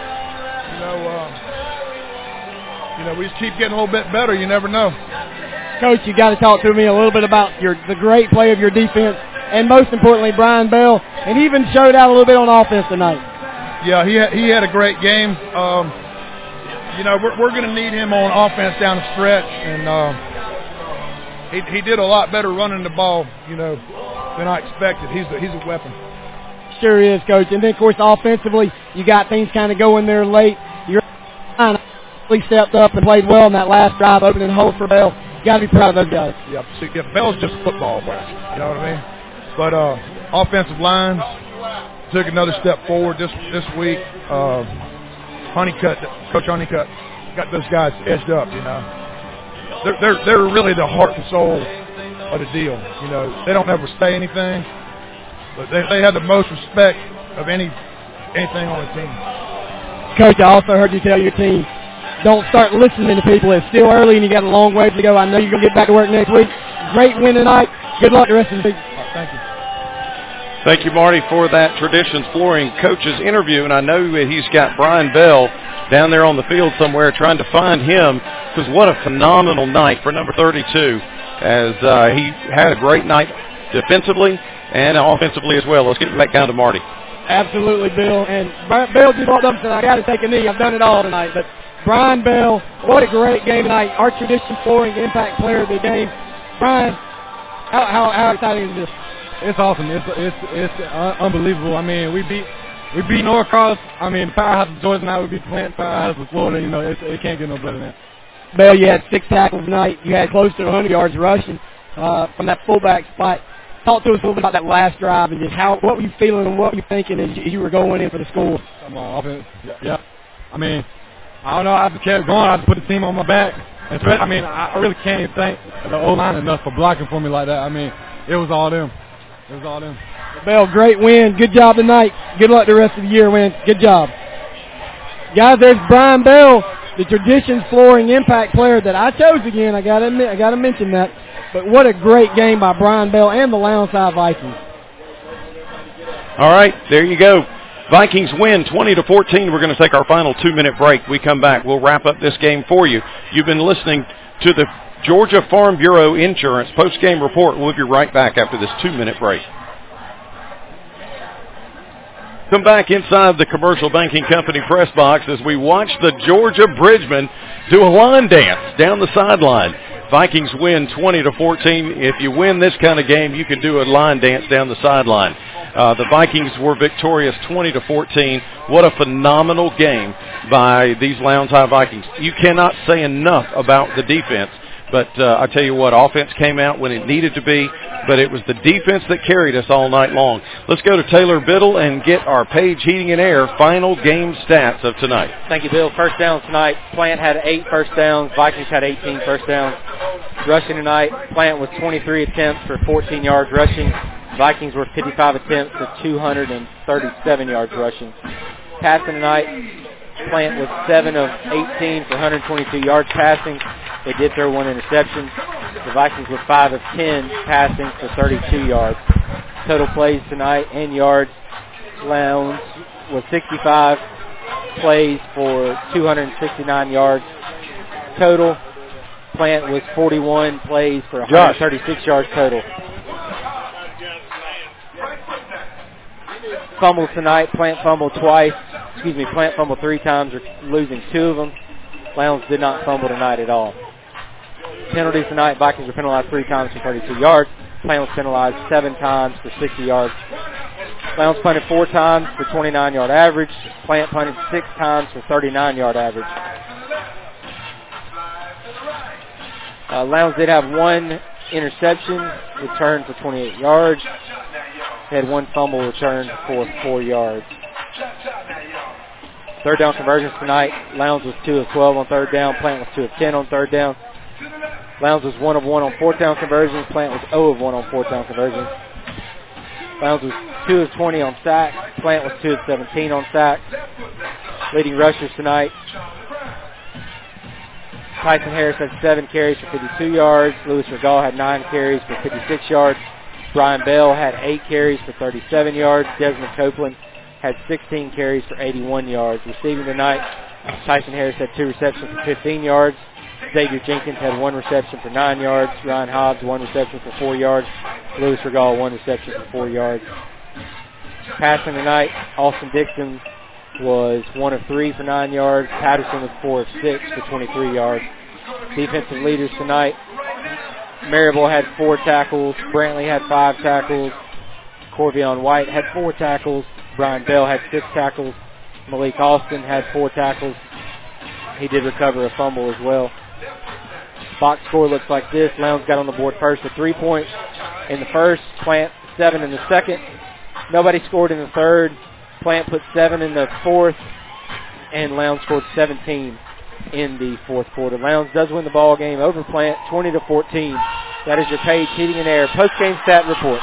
We just keep getting a little bit better. You never know. Coach, you got to talk to me a little bit about the great play of your defense and, most importantly, Brian Bell, and even showed out a little bit on offense tonight. Yeah, he had a great game. We're going to need him on offense down the stretch, and he did a lot better running the ball, than I expected. He's a weapon. Sure is, Coach. And then, of course, offensively, you got things kind of going there late. You're stepped up and played well in that last drive, opening the hole for Bell. You got to be proud of those guys. Yeah, Bell's just a football player. You know what I mean? But offensive line took another step forward this week. Coach Honeycutt got those guys edged up, They're really the heart and soul of the deal. They don't ever say anything, but they have the most respect of anything on the team. Coach, I also heard you tell your team, don't start listening to people. It's still early and you got a long way to go. I know you're going to get back to work next week. Great win tonight. Good luck the rest of the week. Thank you. Thank you, Marty, for that Traditions Flooring coach's interview. And I know that he's got Brian Bell down there on the field somewhere trying to find him, because what a phenomenal night for number 32, as he had a great night defensively and offensively as well. Let's get back down to Marty. Absolutely, Bill. And Bell just walked up and said, I got to take a knee. I've done it all tonight. But Brian Bell, what a great game tonight. Our Traditions Flooring impact player of the game. Brian, how exciting is this? It's awesome. It's unbelievable. I mean, we beat Norcross. I mean, the powerhouse of Georgia now. We beat the Plant powerhouse of Florida. It can't get no better than that. Bell, you had 6 tackles tonight. You had close to 100 yards rushing from that fullback spot. Talk to us a little bit about that last drive and just what were you feeling and what were you thinking as you were going in for the score? Come on, offense. Yeah. I mean, I don't know. I just kept going. I just put the team on my back. And I really can't even thank the O-line enough for blocking for me like that. I mean, it was all them. Bell, great win. Good job tonight. Good luck the rest of the year, man. Good job. Guys, there's Brian Bell, the Traditions Flooring impact player that I chose again. I got to mention that. But what a great game by Brian Bell and the Lowndes Vikings. All right, there you go. Vikings win 20-14. We're going to take our final 2-minute break. We come back. We'll wrap up this game for you. You've been listening to the Georgia Farm Bureau Insurance post-game report. We'll be right back after this 2-minute break. Welcome back inside the Commercial Banking Company press box as we watch the Georgia Bridgemen do a line dance down the sideline. Vikings win 20-14. If you win this kind of game, you can do a line dance down the sideline. The Vikings were victorious 20-14. What a phenomenal game by these Lowndes High Vikings. You cannot say enough about the defense. But I tell you what, offense came out when it needed to be, but it was the defense that carried us all night long. Let's go to Taylor Biddle and get our Page Heating and Air final game stats of tonight. Thank you, Bill. First downs tonight. Plant had 8 first downs. Vikings had 18 first downs. Rushing tonight, Plant was 23 attempts for 14 yards rushing. Vikings were 55 attempts for 237 yards rushing. Passing tonight, Plant was 7 of 18 for 122 yards passing. They did throw 1 interception. The Vikings were 5 of 10 passing for 32 yards. Total plays tonight and yards, Lowndes was 65 plays for 269 yards. Total, Plant was 41 plays for 136 yards total. Fumbles tonight, Plant fumbled twice. Plant fumbled 3 times, losing 2 of them. Lowndes did not fumble tonight at all. Penalties tonight, Vikings were penalized 3 times for 32 yards. Plant was penalized 7 times for 60 yards. Lowndes punted 4 times for 29-yard average. Plant punted 6 times for 39-yard average. Lowndes did have 1 interception returned for 28 yards. They had 1 fumble returned for 4 yards. Third down conversions tonight. Lowndes was 2 of 12 on third down. Plant was 2 of 10 on third down. Lowndes was 1 of 1 on fourth down conversions. Plant was 0 of 1 on fourth down conversions. Lowndes was 2 of 20 on sacks. Plant was 2 of 17 on sacks. Leading rushers tonight, Tyson Harris had 7 carries for 52 yards. Louis Regal had 9 carries for 56 yards. Brian Bell had 8 carries for 37 yards. Desmond Copeland had 16 carries for 81 yards. Receiving tonight, Tyson Harris had 2 receptions for 15 yards. Xavier Jenkins had 1 reception for 9 yards. Ryan Hobbs, 1 reception for 4 yards. Louis Regal, 1 reception for 4 yards. Passing tonight, Austin Dixon was 1 of 3 for 9 yards. Patterson was 4 of 6 for 23 yards. Defensive leaders tonight, Marable had 4 tackles. Brantley had 5 tackles. Corvion White had 4 tackles. Brian Bell had 6 tackles. Malik Austin had 4 tackles. He did recover a fumble as well. Box score looks like this. Lowndes got on the board first with 3 points in the first. Plant 7 in the second. Nobody scored in the third. Plant put 7 in the fourth. And Lowndes scored 17 in the fourth quarter. Lowndes does win the ball game over Plant 20-14. That is your Page Heating and Air post-game stat report.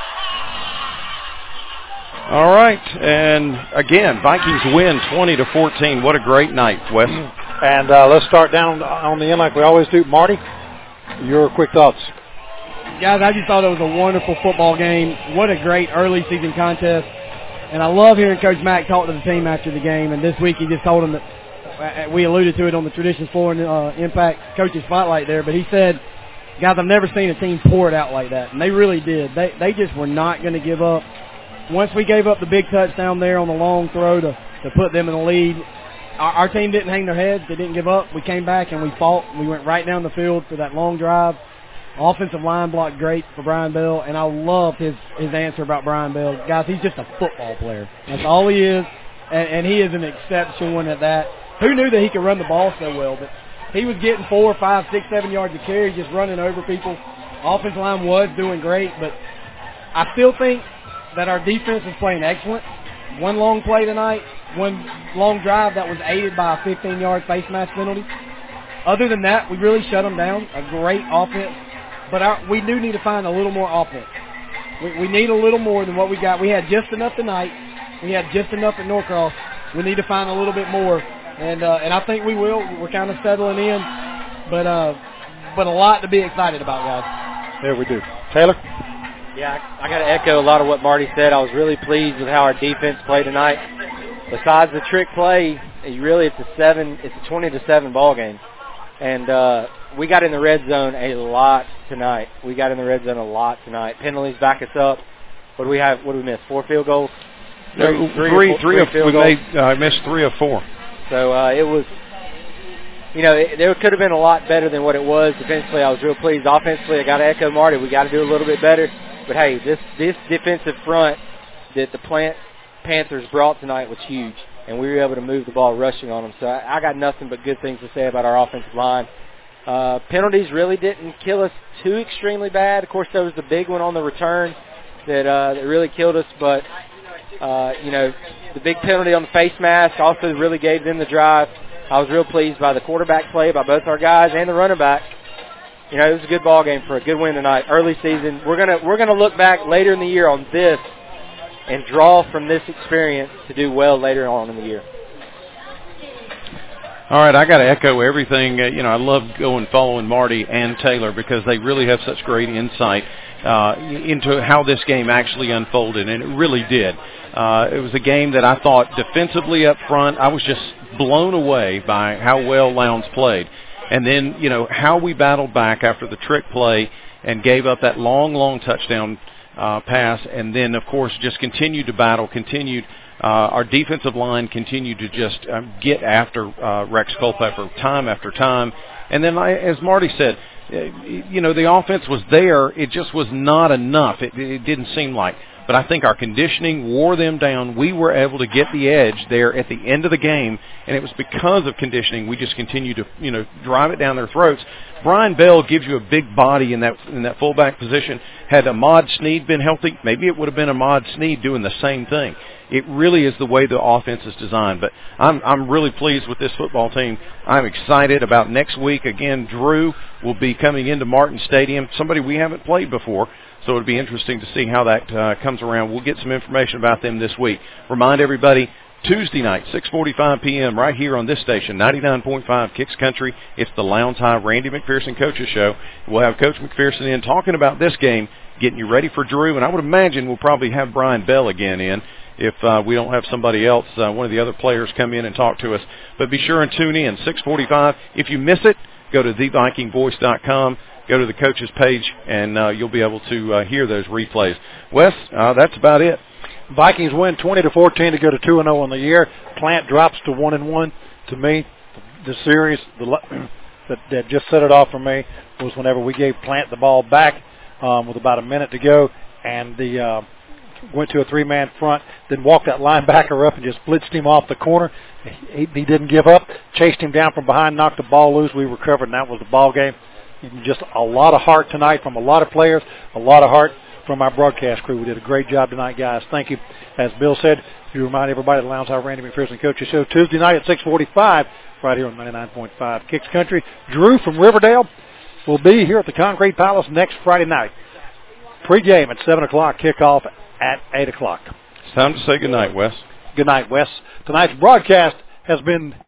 All right, and again, Vikings win 20-14. What a great night, Wes. And let's start down on the end like we always do. Marty, your quick thoughts. Guys, I just thought it was a wonderful football game. What a great early season contest. And I love hearing Coach Mack talk to the team after the game. And this week he just told them that we alluded to it on the Traditions Floor and Impact Coaches Spotlight there. But he said, guys, I've never seen a team pour it out like that. And they really did. They just were not going to give up. Once we gave up the big touchdown there on the long throw to put them in the lead, our team didn't hang their heads. They didn't give up. We came back and we fought. We went right down the field for that long drive. Offensive line blocked great for Brian Bell, and I loved his answer about Brian Bell. Guys, he's just a football player. That's all he is, and he is an exceptional one at that. Who knew that he could run the ball so well? But he was getting 4, 5, 6, 7 yards of carry, just running over people. Offensive line was doing great, but I still think that our defense is playing excellent. 1 long play tonight, 1 long drive that was aided by a 15-yard face mask penalty. Other than that, we really shut them down. A great offense. But we do need to find a little more offense. We need a little more than what we got. We had just enough tonight. We had just enough at Norcross. We need to find a little bit more. And I think we will. We're kind of settling in. But a lot to be excited about, guys. Yeah, we do. Taylor? Yeah, I got to echo a lot of what Marty said. I was really pleased with how our defense played tonight. Besides the trick play, it's a 20-7 ball game. And we got in the red zone a lot tonight. Penalties back us up. What do we miss? 4 field goals? Three of we made. I missed 3 of 4. So it was, there could have been a lot better than what it was. Defensively, I was real pleased. Offensively, I got to echo Marty. We got to do a little bit better. But hey, this defensive front that the Panthers brought tonight was huge, and we were able to move the ball rushing on them. So I got nothing but good things to say about our offensive line. Penalties really didn't kill us too extremely bad. Of course, there was the big one on the return that really killed us. But, the big penalty on the face mask also really gave them the drive. I was real pleased by the quarterback play by both our guys and the running back. It was a good ball game for a good win tonight. Early season, we're gonna look back later in the year on this and draw from this experience to do well later on in the year. All right, I got to echo everything. I love following Marty and Taylor because they really have such great insight into how this game actually unfolded, and it really did. It was a game that I thought defensively up front, I was just blown away by how well Lowndes played. And then, how we battled back after the trick play and gave up that long touchdown pass, and then, of course, just continued to battle, our defensive line continued to just get after Rex Culpepper time after time. And then, as Marty said, the offense was there. It just was not enough. It didn't seem like. But I think our conditioning wore them down. We were able to get the edge there at the end of the game, and it was because of conditioning. We just continued to, drive it down their throats. Brian Bell gives you a big body in that fullback position. Had Ahmad Sneed been healthy, maybe it would have been Ahmad Sneed doing the same thing. It really is the way the offense is designed. But I'm really pleased with this football team. I'm excited about next week. Again, Drew will be coming into Martin Stadium, somebody we haven't played before. So it'll be interesting to see how that comes around. We'll get some information about them this week. Remind everybody, Tuesday night, 6:45 p.m. right here on this station, 99.5 Kicks Country. It's the Lowndes High Randy McPherson Coaches Show. We'll have Coach McPherson in talking about this game, getting you ready for Drew. And I would imagine we'll probably have Brian Bell again in if we don't have somebody else, one of the other players, come in and talk to us. But be sure and tune in, 6:45. If you miss it, go to thevikingvoice.com. Go to the coaches page, and you'll be able to hear those replays. Wes, that's about it. Vikings win 20-14 to go to 2-0 on the year. Plant drops to 1-1. To me, the series that just set it off for me was whenever we gave Plant the ball back with about a minute to go, and went to a 3-man front, then walked that linebacker up and just blitzed him off the corner. He didn't give up, chased him down from behind, knocked the ball loose. We recovered, and that was the ball game. Just a lot of heart tonight from a lot of players, a lot of heart from our broadcast crew. We did a great job tonight, guys. Thank you. As Bill said, you remind everybody the Lowndes High Randy McPherson Coaches Show Tuesday night at 6:45 right here on 99.5 Kicks Country. Drew from Riverdale will be here at the Concrete Palace next Friday night. Pre-game at 7 o'clock, kickoff at 8 o'clock. It's time to say good night, Wes. Good night, Wes. Tonight's broadcast has been